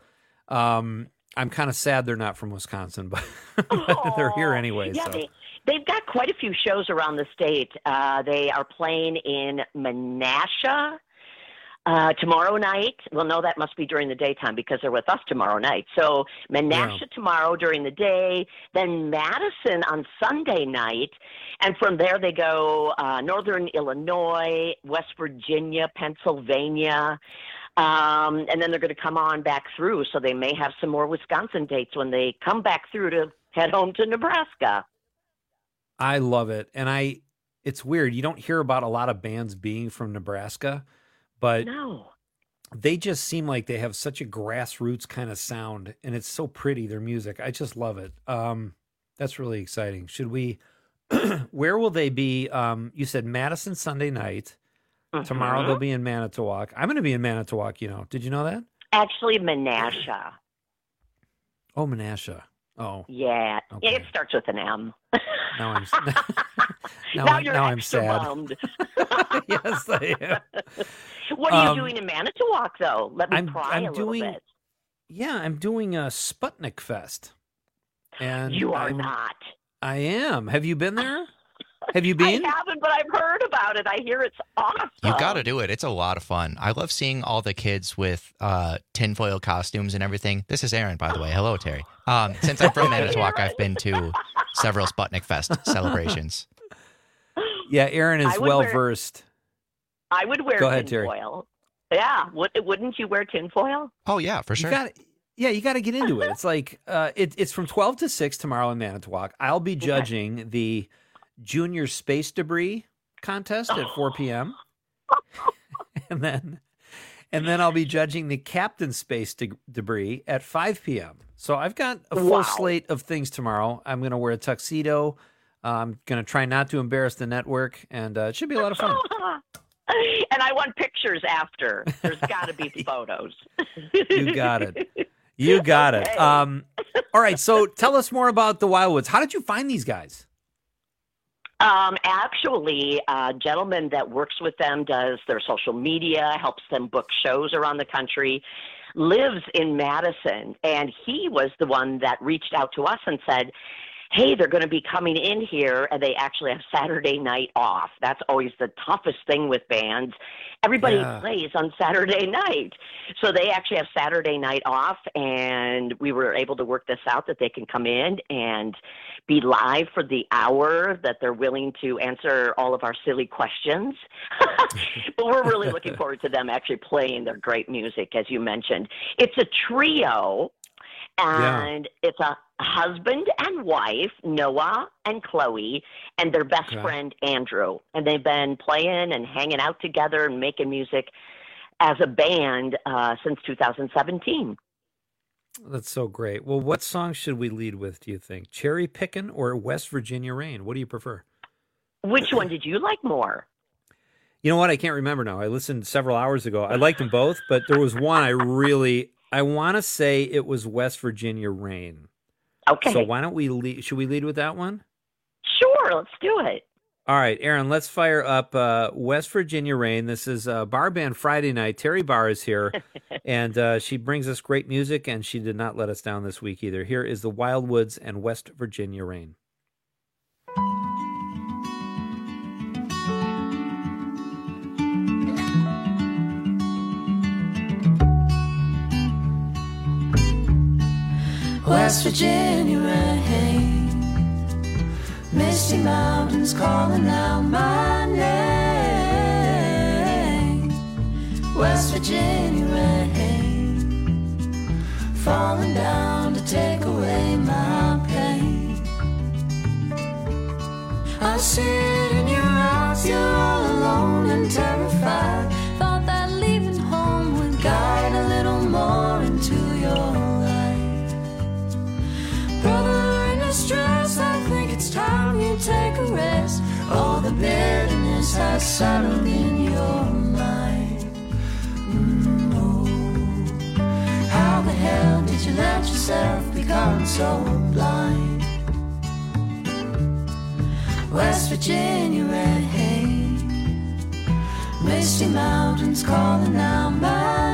Um, I'm kind of sad they're not from Wisconsin, but, but they're here anyway. Yeah, so. they, they've got quite a few shows around the state. Uh, they are playing in Menasha uh, tomorrow night. Well, no, that must be during the daytime because they're with us tomorrow night. So Menasha Yeah. tomorrow during the day, then Madison on Sunday night. And from there they go uh, Northern Illinois, West Virginia, Pennsylvania. Um, and then they're going to come on back through. So they may have some more Wisconsin dates when they come back through to head home to Nebraska. I love it. And I, it's weird. You don't hear about a lot of bands being from Nebraska, but No. they just seem like they have such a grassroots kind of sound and it's so pretty, their music. I just love it. Um, that's really exciting. Should we, where will they be? Um, you said Madison Sunday night. Tomorrow Mhm. they'll be in Manitowoc. I'm going to be in Manitowoc, you know. Did you know that? Actually, Menasha. Oh, Menasha. Oh, Yeah. Okay. It starts with an M. now I'm now, now I, you're now I'm extra sad. bummed. Yes, I am. What are you Um, doing in Manitowoc, though? Let me I'm- pry I'm a little doing- bit. Yeah, I'm doing a Sputnik Fest. And You are I'm- not. I am. Have you been there? Have you I been? haven't, but I've heard about it. I hear it's awesome. You got to do it. It's a lot of fun. I love seeing all the kids with uh, tinfoil costumes and everything. This is Aaron, by the way. Hello, Terry. Um, since I'm from Manitowoc, I've been to several Sputnik Fest celebrations. Yeah, Aaron I is would well wear- versed. I would wear Go ahead, Terry. tinfoil. Yeah. Would, wouldn't you wear tinfoil? Oh, yeah, for sure. You got yeah, you got to get into it. It's like uh, it, it's from twelve to six tomorrow in Manitowoc. I'll be judging the Junior Space Debris contest at four p.m. and then and then I'll be judging the Captain Space de- Debris at five p.m. So I've got a full Wow. slate of things tomorrow. I'm going to wear a tuxedo. I'm going to try not to embarrass the network, and uh, it should be a lot of fun. And I want pictures after. There's got to be photos. You got it. You got Okay. it. Um, all right. So tell us more about the Wildwoods. How did you find these guys? Um, actually, a gentleman that works with them does their social media, helps them book shows around the country, lives in Madison, and he was the one that reached out to us and said, hey, they're going to be coming in here, and they actually have Saturday night off. That's always the toughest thing with bands. Everybody Yeah. plays on Saturday night. So they actually have Saturday night off, and we were able to work this out that they can come in and be live for the hour that they're willing to answer all of our silly questions. But we're really looking forward to them actually playing their great music, as you mentioned. It's a trio. And it's a husband and wife, Noah and Chloe, and their best Okay. friend, Andrew. And they've been playing and hanging out together and making music as a band uh, since two thousand seventeen. That's so great. Well, what song should we lead with, do you think? Cherry Pickin' or West Virginia Rain? What do you prefer? Which one did you like more? You know what? I can't remember now. I listened several hours ago. I liked them both, but there was one I really, I want to say it was West Virginia Rain. Okay. So why don't we lead, should we lead with that one? Sure, let's do it. All right, Aaron, let's fire up uh, West Virginia Rain. This is uh, Bar Band Friday night. Terry Barr is here, and uh, she brings us great music, and she did not let us down this week either. Here is the Wildwoods and West Virginia Rain. West Virginia rain, misty mountains calling out my name. West Virginia rain, falling down to take away my pain. I see it in your eyes, you're all alone and terrified. Thought that leaving home would guide a little more into your life. Brother, in distress, I think it's time you take a rest. All the bitterness has settled in your mind. Mm, oh, how the hell did you let yourself become so blind? West Virginia rain, misty mountains calling out my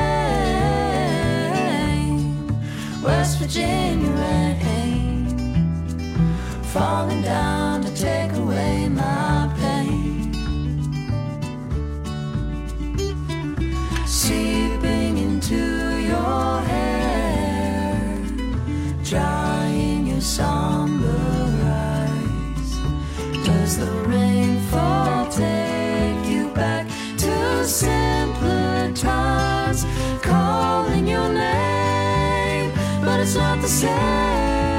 name. West Virginia rain, falling down to take away my pain. Seeping into your hair, drying your somber eyes. Does the rainfall take you back to simpler times? Calling your name, but it's not the same.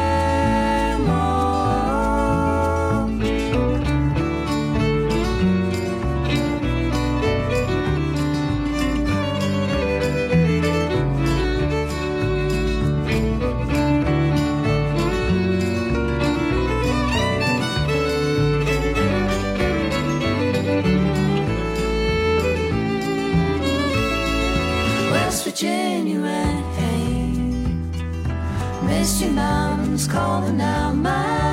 West Virginia rain, misty mountains calling out my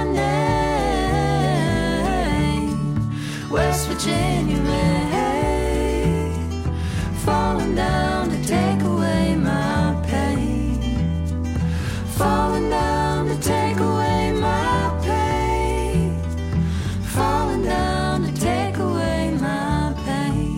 name. West Virginia rain, falling down to take away my pain. Falling down to take away my pain. Falling down to take away my pain.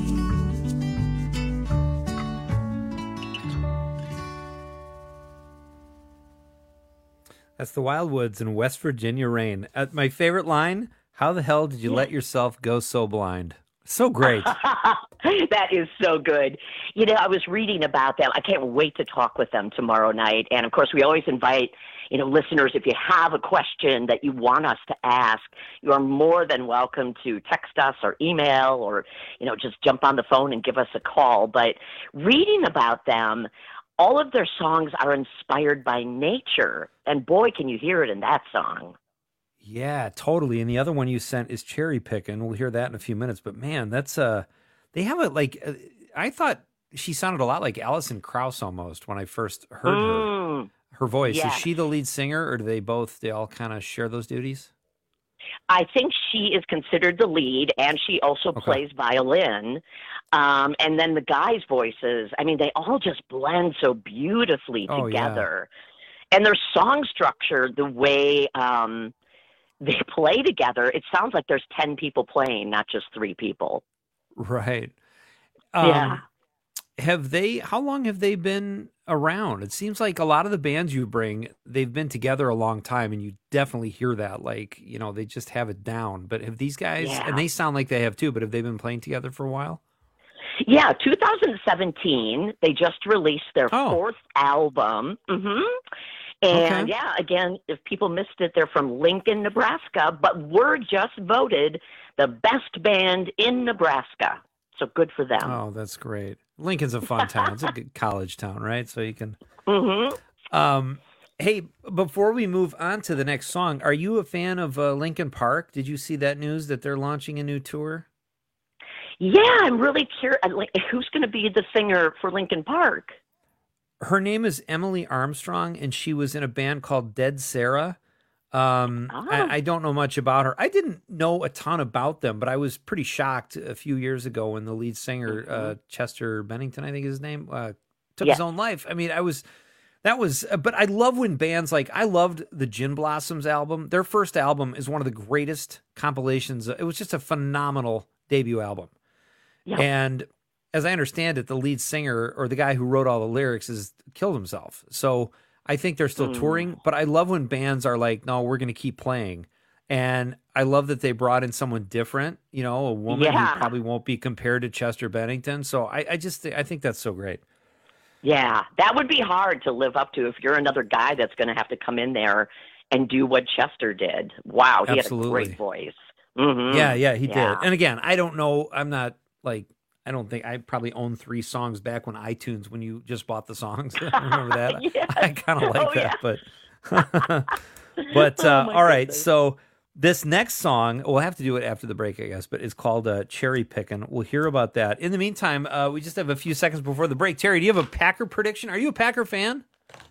That's the Wildwoods and West Virginia Rain. Uh, my favorite line, how the hell did you let yourself go so blind? So great. That is so good. You know, I was reading about them. I can't wait to talk with them tomorrow night. And of course, we always invite, you know, listeners, if you have a question that you want us to ask, you are more than welcome to text us or email or, you know, just jump on the phone and give us a call. But reading about them, all of their songs are inspired by nature. And boy, can you hear it in that song. Yeah, totally. And the other one you sent is Cherry Pickin'. We'll hear that in a few minutes. But man, that's uh they have it like uh, I thought she sounded a lot like Alison Krauss almost when I first heard Mm, her her voice. yes. Is she the lead singer, or do they both they all kind of share those duties? I think she is considered the lead, and she also Okay. plays violin. Um, and then the guys' voices, I mean, they all just blend so beautifully Oh, yeah. together. And their song structure, the way um, they play together, it sounds like there's ten people playing, not just three people. Right. Yeah. Um, have they, how long have they been around? It seems like a lot of the bands you bring, they've been together a long time, and you definitely hear that. Like, you know, they just have it down. But have these guys, Yeah. and they sound like they have too, but have they been playing together for a while? Yeah, two thousand seventeen, they just released their Oh. fourth album. hmm And Okay. yeah, again, if people missed it, they're from Lincoln, Nebraska, but were just voted the best band in Nebraska. So good for them. Oh, that's great. Lincoln's a fun town. It's a good college town, right? So you can. hmm Um, hey, before we move on to the next song, are you a fan of uh, Lincoln Park? Did you see that news that they're launching a new tour? Yeah, I'm really curious. Who's going to be the singer for Lincoln Park? Her name is Emily Armstrong, and she was in a band called Dead Sarah. Um, Ah. I, I don't know much about her. I didn't know a ton about them, but I was pretty shocked a few years ago when the lead singer, uh, Chester Bennington, I think is his name, uh, took Yes. his own life. I mean, I was, that was, uh, but I love when bands like, I loved the Gin Blossoms album. Their first album is one of the greatest compilations. It was just a phenomenal debut album. Yeah. And as I understand it, the lead singer or the guy who wrote all the lyrics has killed himself. So I think they're still Mm. touring, but I love when bands are like, no, we're going to keep playing. And I love that they brought in someone different, you know, a woman Yeah. who probably won't be compared to Chester Bennington. So I, I just, I think that's so great. Yeah, that would be hard to live up to if you're another guy that's going to have to come in there and do what Chester did. Wow, he Absolutely. had a great voice. hmm Yeah, yeah, he Yeah. did. And again, I don't know. I'm not like, I don't think I probably owned three songs back when iTunes, when you just bought the songs. Remember that? Yes. I kind of like Oh, that, yeah. but, but, uh, Oh, my all right. goodness. So this next song, we'll have to do it after the break, I guess, but it's called uh, Cherry Pickin'. We'll hear about that. In the meantime, uh, we just have a few seconds before the break. Terry, do you have a Packer prediction? Are you a Packer fan?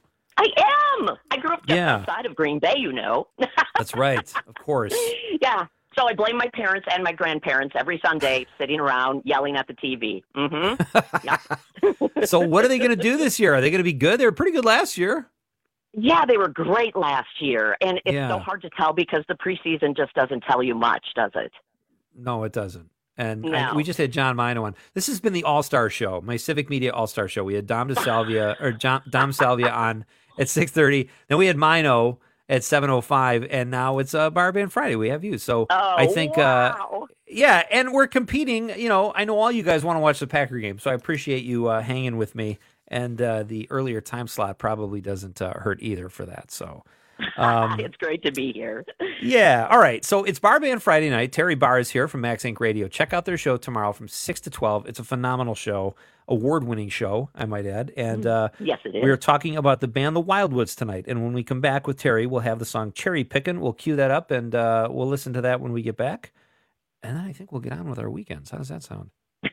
I am. I grew up just Yeah. outside of Green Bay, you know. That's right. Of course. Yeah. So I blame my parents and my grandparents every Sunday sitting around yelling at the T V. Mm-hmm. Yeah. So what are they going to do this year? Are they going to be good? They were pretty good last year. Yeah, they were great last year. And it's Yeah. so hard to tell because the preseason just doesn't tell you much, does it? No, it doesn't. And I- No. we just had John Mino on. This has been the All Star Show, my Civic Media All Star Show. We had Dom DeSalvia or John, Dom Salvia on at six thirty. Then we had Mino at seven oh five, and now it's uh, Bar Band Friday. We have you. So Oh, I think, wow. uh, yeah, and we're competing. You know, I know all you guys want to watch the Packer game, so I appreciate you uh, hanging with me. And uh, the earlier time slot probably doesn't uh, hurt either for that. So. Um, It's great to be here. Yeah. All right. So it's Bar Band Friday night. Terry Barr is here from Max Inc Radio. Check out their show tomorrow from six to twelve. It's a phenomenal show, award-winning show, I might add. And uh, Yes, it is. we are talking about the band The Wildwoods tonight. And when we come back with Terry, we'll have the song Cherry Pickin'. We'll cue that up, and uh, we'll listen to that when we get back. And then I think we'll get on with our weekends. How does that sound?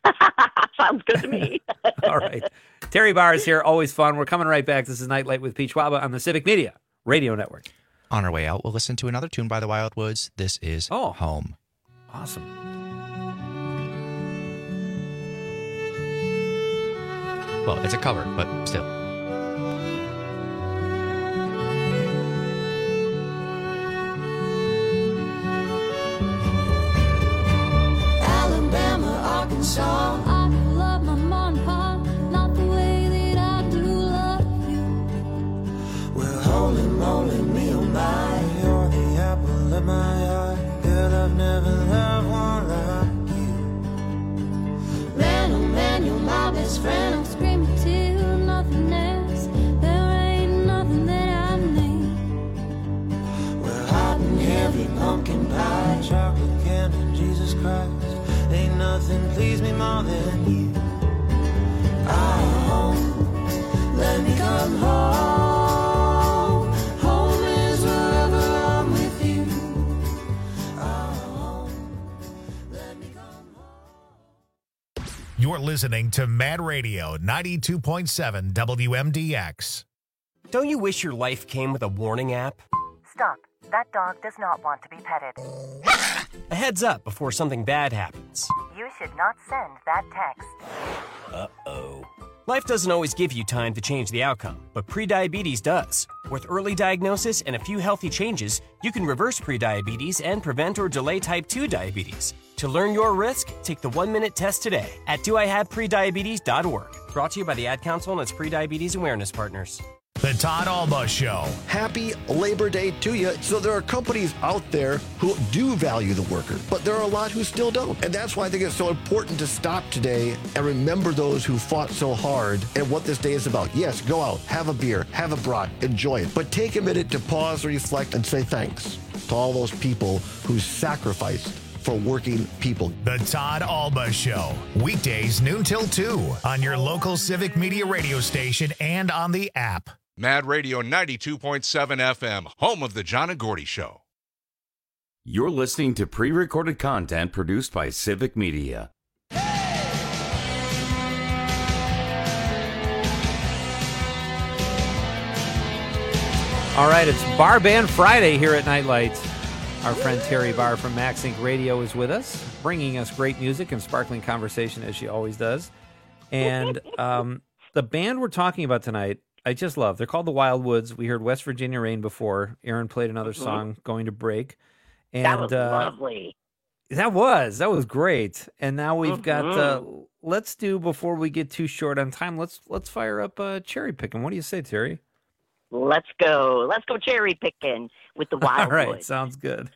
Sounds good to me. All right. Terry Barr is here. Always fun. We're coming right back. This is Nightlight with Peach Waba on the Civic Media Radio Network. On our way out, we'll listen to another tune by the Wildwoods. This is Oh. Home. Awesome. Well, it's a cover, but still. Alabama, Arkansas. I do love my mom and pop, not the way that I do love you. Well, holy moly, me oh my, you're the apple of my eye. Girl, I've never loved one like you. Man, oh man, you're my best friend. I'm screaming till nothing else. There ain't nothing that I need. Well, hot and heavy pumpkin pie, chocolate candy, Jesus Christ. Ain't nothing please me more than you. Oh, let me come home. Home is wherever I'm with you. Oh, let me come. You're listening to Mad Radio ninety-two point seven W M D X. Don't you wish your life came with a warning app? Stop. That dog does not want to be petted. A heads up before something bad happens. You should not send that text. Uh-oh. Life doesn't always give you time to change the outcome, but prediabetes does. With early diagnosis and a few healthy changes, you can reverse prediabetes and prevent or delay type two diabetes. To learn your risk, take the one-minute test today at do I have prediabetes dot org. Brought to you by the Ad Council and its prediabetes awareness partners. The Todd Alba Show. Happy Labor Day to you. So there are companies out there who do value the worker, but there are a lot who still don't. And that's why I think it's so important to stop today and remember those who fought so hard and what this day is about. Yes, go out, have a beer, have a brat, enjoy it. But take a minute to pause, reflect, and say thanks to all those people who sacrificed for working people. The Todd Alba Show. Weekdays noon till two on your local Civic Media radio station and on the app. Mad Radio ninety-two point seven F M, home of the John and Gordy Show. You're listening to pre-recorded content produced by Civic Media. All right, it's Bar Band Friday here at Nightlight. Our friend Terry Barr from Max Inc Radio is with us, bringing us great music and sparkling conversation as she always does. And um, the band we're talking about tonight, I just love. They're called the Wildwoods. We heard West Virginia Rain before. Aaron played another Mm-hmm. song, Going to Break. And, That was uh, lovely. That was. That was great. And now we've got, uh, Mhm. let's do, before we get too short on time, let's let's fire up uh, Cherry Pickin'. What do you say, Terry? Let's go. Let's go cherry picking with the All Wildwood. right, sounds good.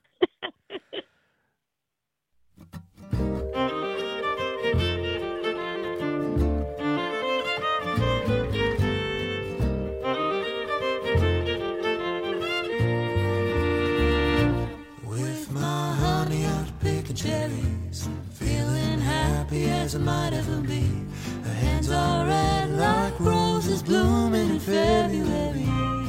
With my honey out picking cherries, feeling happy as I might ever be. Her hands are red like roses blooming in February.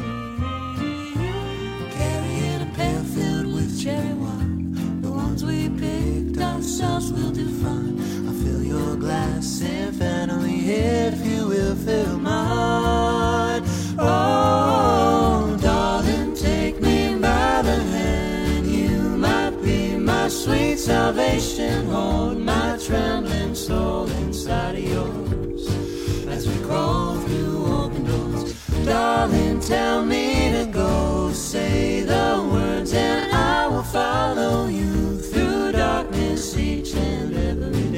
Carrying a pail filled with cherry wine. The ones we picked ourselves will do fine. I'll fill your glass if and only if you will fill mine. Oh, darling, take me by the hand. You might be my sweet salvation. Hold my trembling soul inside of yours as we crawl through open doors. Darling, tell me to go. Say the words and I will follow you through darkness each and every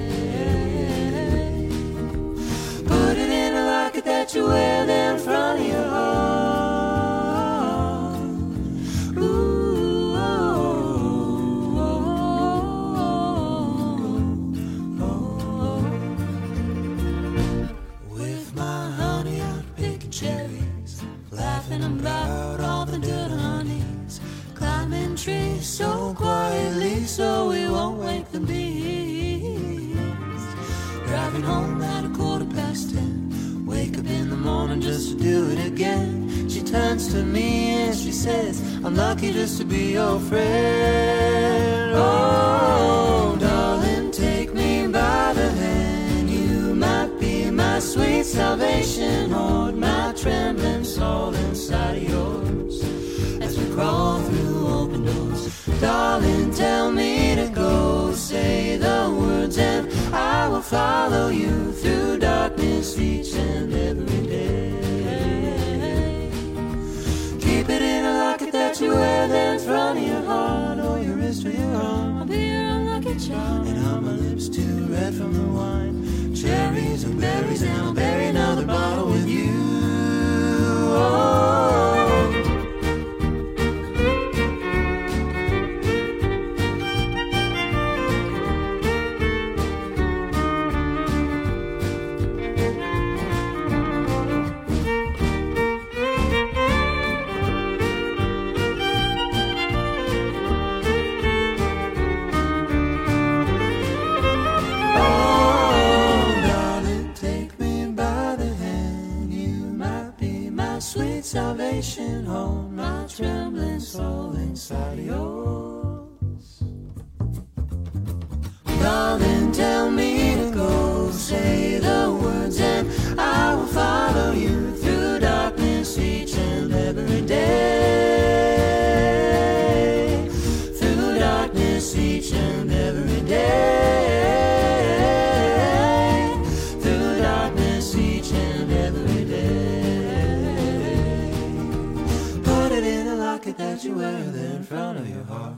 day. Put it in a locket that you wear there in front of your heart. Ooh, oh, oh, oh. With my honey out picking cherries, laughing about all the good honeys, climbing trees so quietly so we won't wake the bees. Driving home at a quarter past ten, wake up in the morning just to do it again. She turns to me and she says, I'm lucky just to be your friend. Oh, darling, take me by the hand. You might be my sweet salvation. Hold my trembling soul inside of yours as we crawl through open doors. Darling, tell me to go. Say the words and I will follow you through darkness each and every day. Keep it in a locket that you wear there in front of your heart, or your wrist or your arm. I'll be your unlucky charm. And how my lips too red from the wine, cherries and berries, and I'll bury another bottle with you. Oh. Salvation, hold my trembling soul inside of yours. Darling, tell me to go. Say the words and I will follow you through darkness each and every day. locket that you wear there in front of your heart.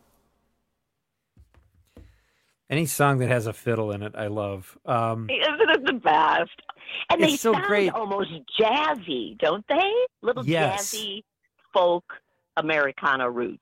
Any song that has a fiddle in it, I love. Um, Isn't it the best? And It's they so sound great. almost jazzy, don't they? Little Yes. jazzy folk Americana roots.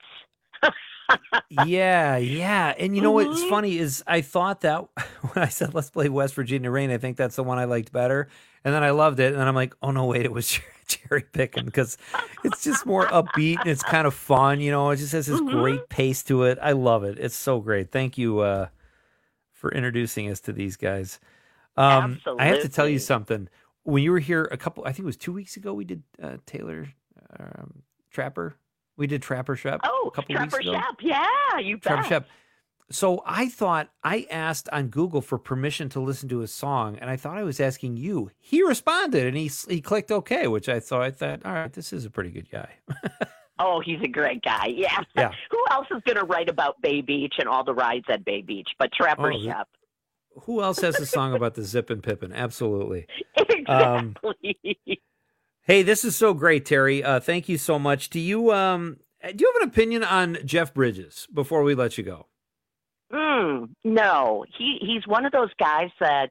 yeah, yeah. And you know what's Mhm. funny is I thought that when I said let's play West Virginia Rain, I think that's the one I liked better. And then I loved it. And then I'm like, oh no, wait, it was cherry picking because it's just more upbeat and it's kind of fun. You know, it just has this Mhm. great pace to it. I love it. It's so great. Thank you uh, for introducing us to these guys. Um, I have to tell you Absolutely. something. When you were here a couple, I think it was two weeks ago, we did uh, Taylor um, Trapper. We did Trapper Shep Oh, a couple Trapper weeks ago. Shep. Yeah, you bet. Trapper Shep. So I thought I asked on Google for permission to listen to his song, and I thought I was asking you. He responded, and he he clicked OK, which I thought I thought, all right, this is a pretty good guy. Oh, he's a great guy. Yeah. Yeah. Who else is going to write about Bay Beach and all the rides at Bay Beach but Trapper Oh, the- Shep? Who else has a song about the Zip and Pippin? Absolutely. Um, Exactly. Hey, this is so great, Terry. Uh, thank you so much. Do you um do you have an opinion on Jeff Bridges before we let you go? Mm, no, he he's one of those guys that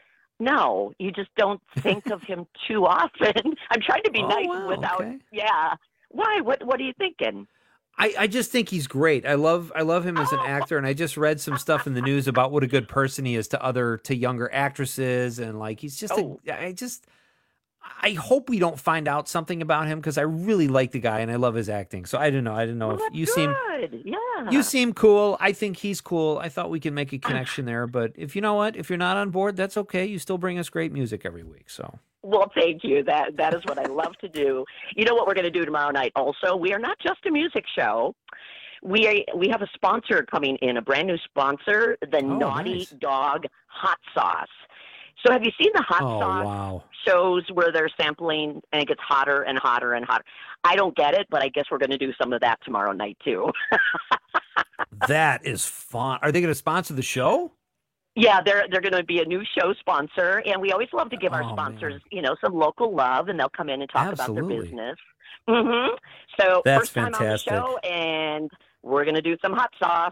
no, you just don't think of him too often. I'm trying to be Oh, nice wow, without. okay. Yeah. Why? What? What are you thinking? I, I just think he's great. I love I love him as an actor, and I just read some stuff in the news about what a good person he is to other to younger actresses, and like he's just Oh. a, I just I hope we don't find out something about him because I really like the guy and I love his acting. So I don't know. I didn't know Well, if that's you seem good. Yeah. you seem cool. I think he's cool. I thought we could make a connection there, but if you know what, if you're not on board, that's okay. You still bring us great music every week. So Well, thank you. That that is what I love to do. You know what we're going to do tomorrow night? Also, we are not just a music show. We are, we have a sponsor coming in, a brand new sponsor, the Oh, Naughty nice. Dog Hot Sauce. So, have you seen the hot Oh, sauce wow. shows where they're sampling and it gets hotter and hotter and hotter? I don't get it, but I guess we're going to do some of that tomorrow night too. that is fun. Are they going to sponsor the show? Yeah, they're they're going to be a new show sponsor, and we always love to give our Oh, sponsors, you know, some local love, and they'll come in and talk about Absolutely. their business. hmm So That's first time fantastic. on the show, and we're going to do some hot sauce.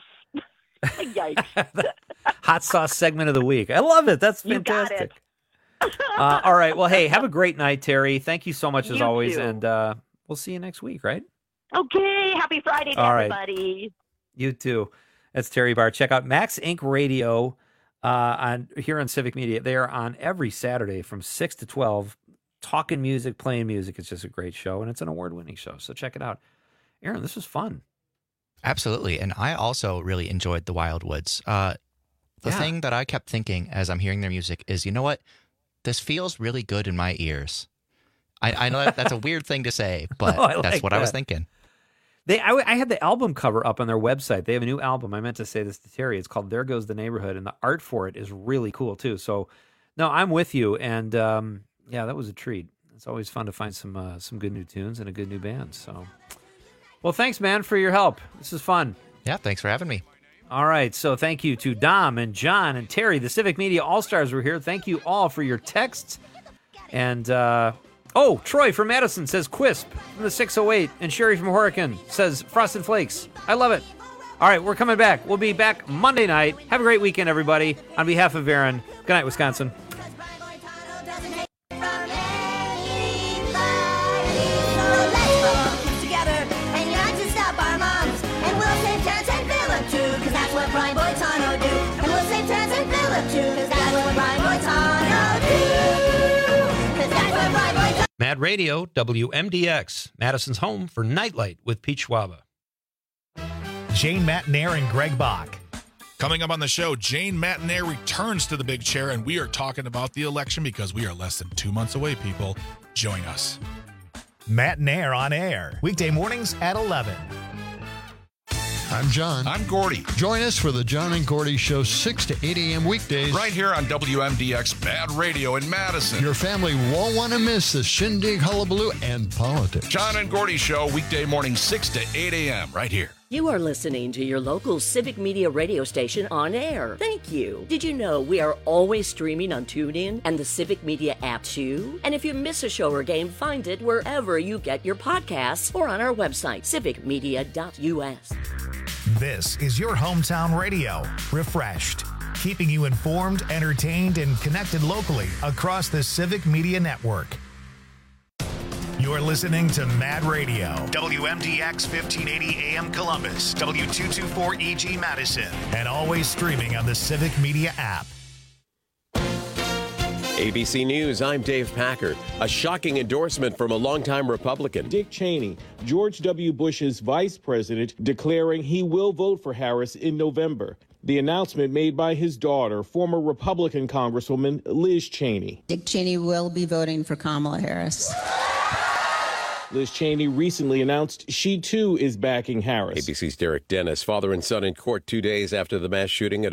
Yikes! Hot sauce segment of the week. I love it. That's You got fantastic. uh, all right. Well, hey, have a great night, Terry. Thank you so much as You always, too. and uh, we'll see you next week, right? Okay, happy Friday to All right. everybody. You too. That's Terry Barr. Check out Max Inc Radio uh, on here on Civic Media. They are on every Saturday from six to twelve, talking music, playing music. It's just a great show, and it's an award-winning show. So check it out. Aaron, this was fun. Absolutely. And I also really enjoyed the Wildwoods. Uh, the Yeah. thing that I kept thinking as I'm hearing their music is, you know what? This feels really good in my ears. I, I know that that's a weird thing to say, but No, I that's like what I was that. thinking. They, I, I had the album cover up on their website. They have a new album. I meant to say this to Terry. It's called "There Goes the Neighborhood," and the art for it is really cool too. So, no, I'm with you. And um, yeah, that was a treat. It's always fun to find some uh, some good new tunes and a good new band. So, well, thanks, man, for your help. This is fun. Yeah, thanks for having me. All right, so thank you to Dom and John and Terry. The Civic Media All-Stars were here. Thank you all for your texts. And, uh, oh, Troy from Madison says Quisp from the six oh eight. And Sherry from Horican says Frosted Flakes. I love it. All right, we're coming back. We'll be back Monday night. Have a great weekend, everybody. On behalf of Aaron, good night, Wisconsin. Together and unite to stop our moms. And we'll save Terrence and Philip too, cause that's what Brian Boitano do. And we'll save Terrence and Philip too, cause that's what Brian Boitano do. Cause that's what Brian Boitano Mad Radio, W M D X, Madison's home for Nightlight with Pete Schwaba. Jane Matnair and Greg Bach. Coming up on the show, Jane Matnair returns to the big chair, and we are talking about the election because we are less than two months away, people. Join us. Matnair on air. Weekday mornings at eleven. I'm John. I'm Gordy. Join us for the John and Gordy Show, six to eight a.m. weekdays. Right here on W M D X Bad Radio in Madison. Your family won't want to miss the shindig, hullabaloo, and politics. John and Gordy Show, weekday morning, six to eight a.m. right here. You are listening to your local Civic Media radio station on air. Thank you. Did you know we are always streaming on TuneIn and the Civic Media app too? And if you miss a show or game, find it wherever you get your podcasts or on our website, civic media dot u s. This is your hometown radio, refreshed, keeping you informed, entertained, and connected locally across the Civic Media Network. You're listening to Mad Radio, W M D X fifteen eighty A M Columbus, W two twenty-four E G Madison, and always streaming on the Civic Media app. A B C News, I'm Dave Packard. A shocking endorsement from a longtime Republican. Dick Cheney, George W. Bush's vice president, declaring he will vote for Harris in November. The announcement made by his daughter, former Republican Congresswoman Liz Cheney. Dick Cheney will be voting for Kamala Harris. Liz Cheney recently announced she, too, is backing Harris. A B C's Derek Dennis, father and son in court two days after the mass shooting at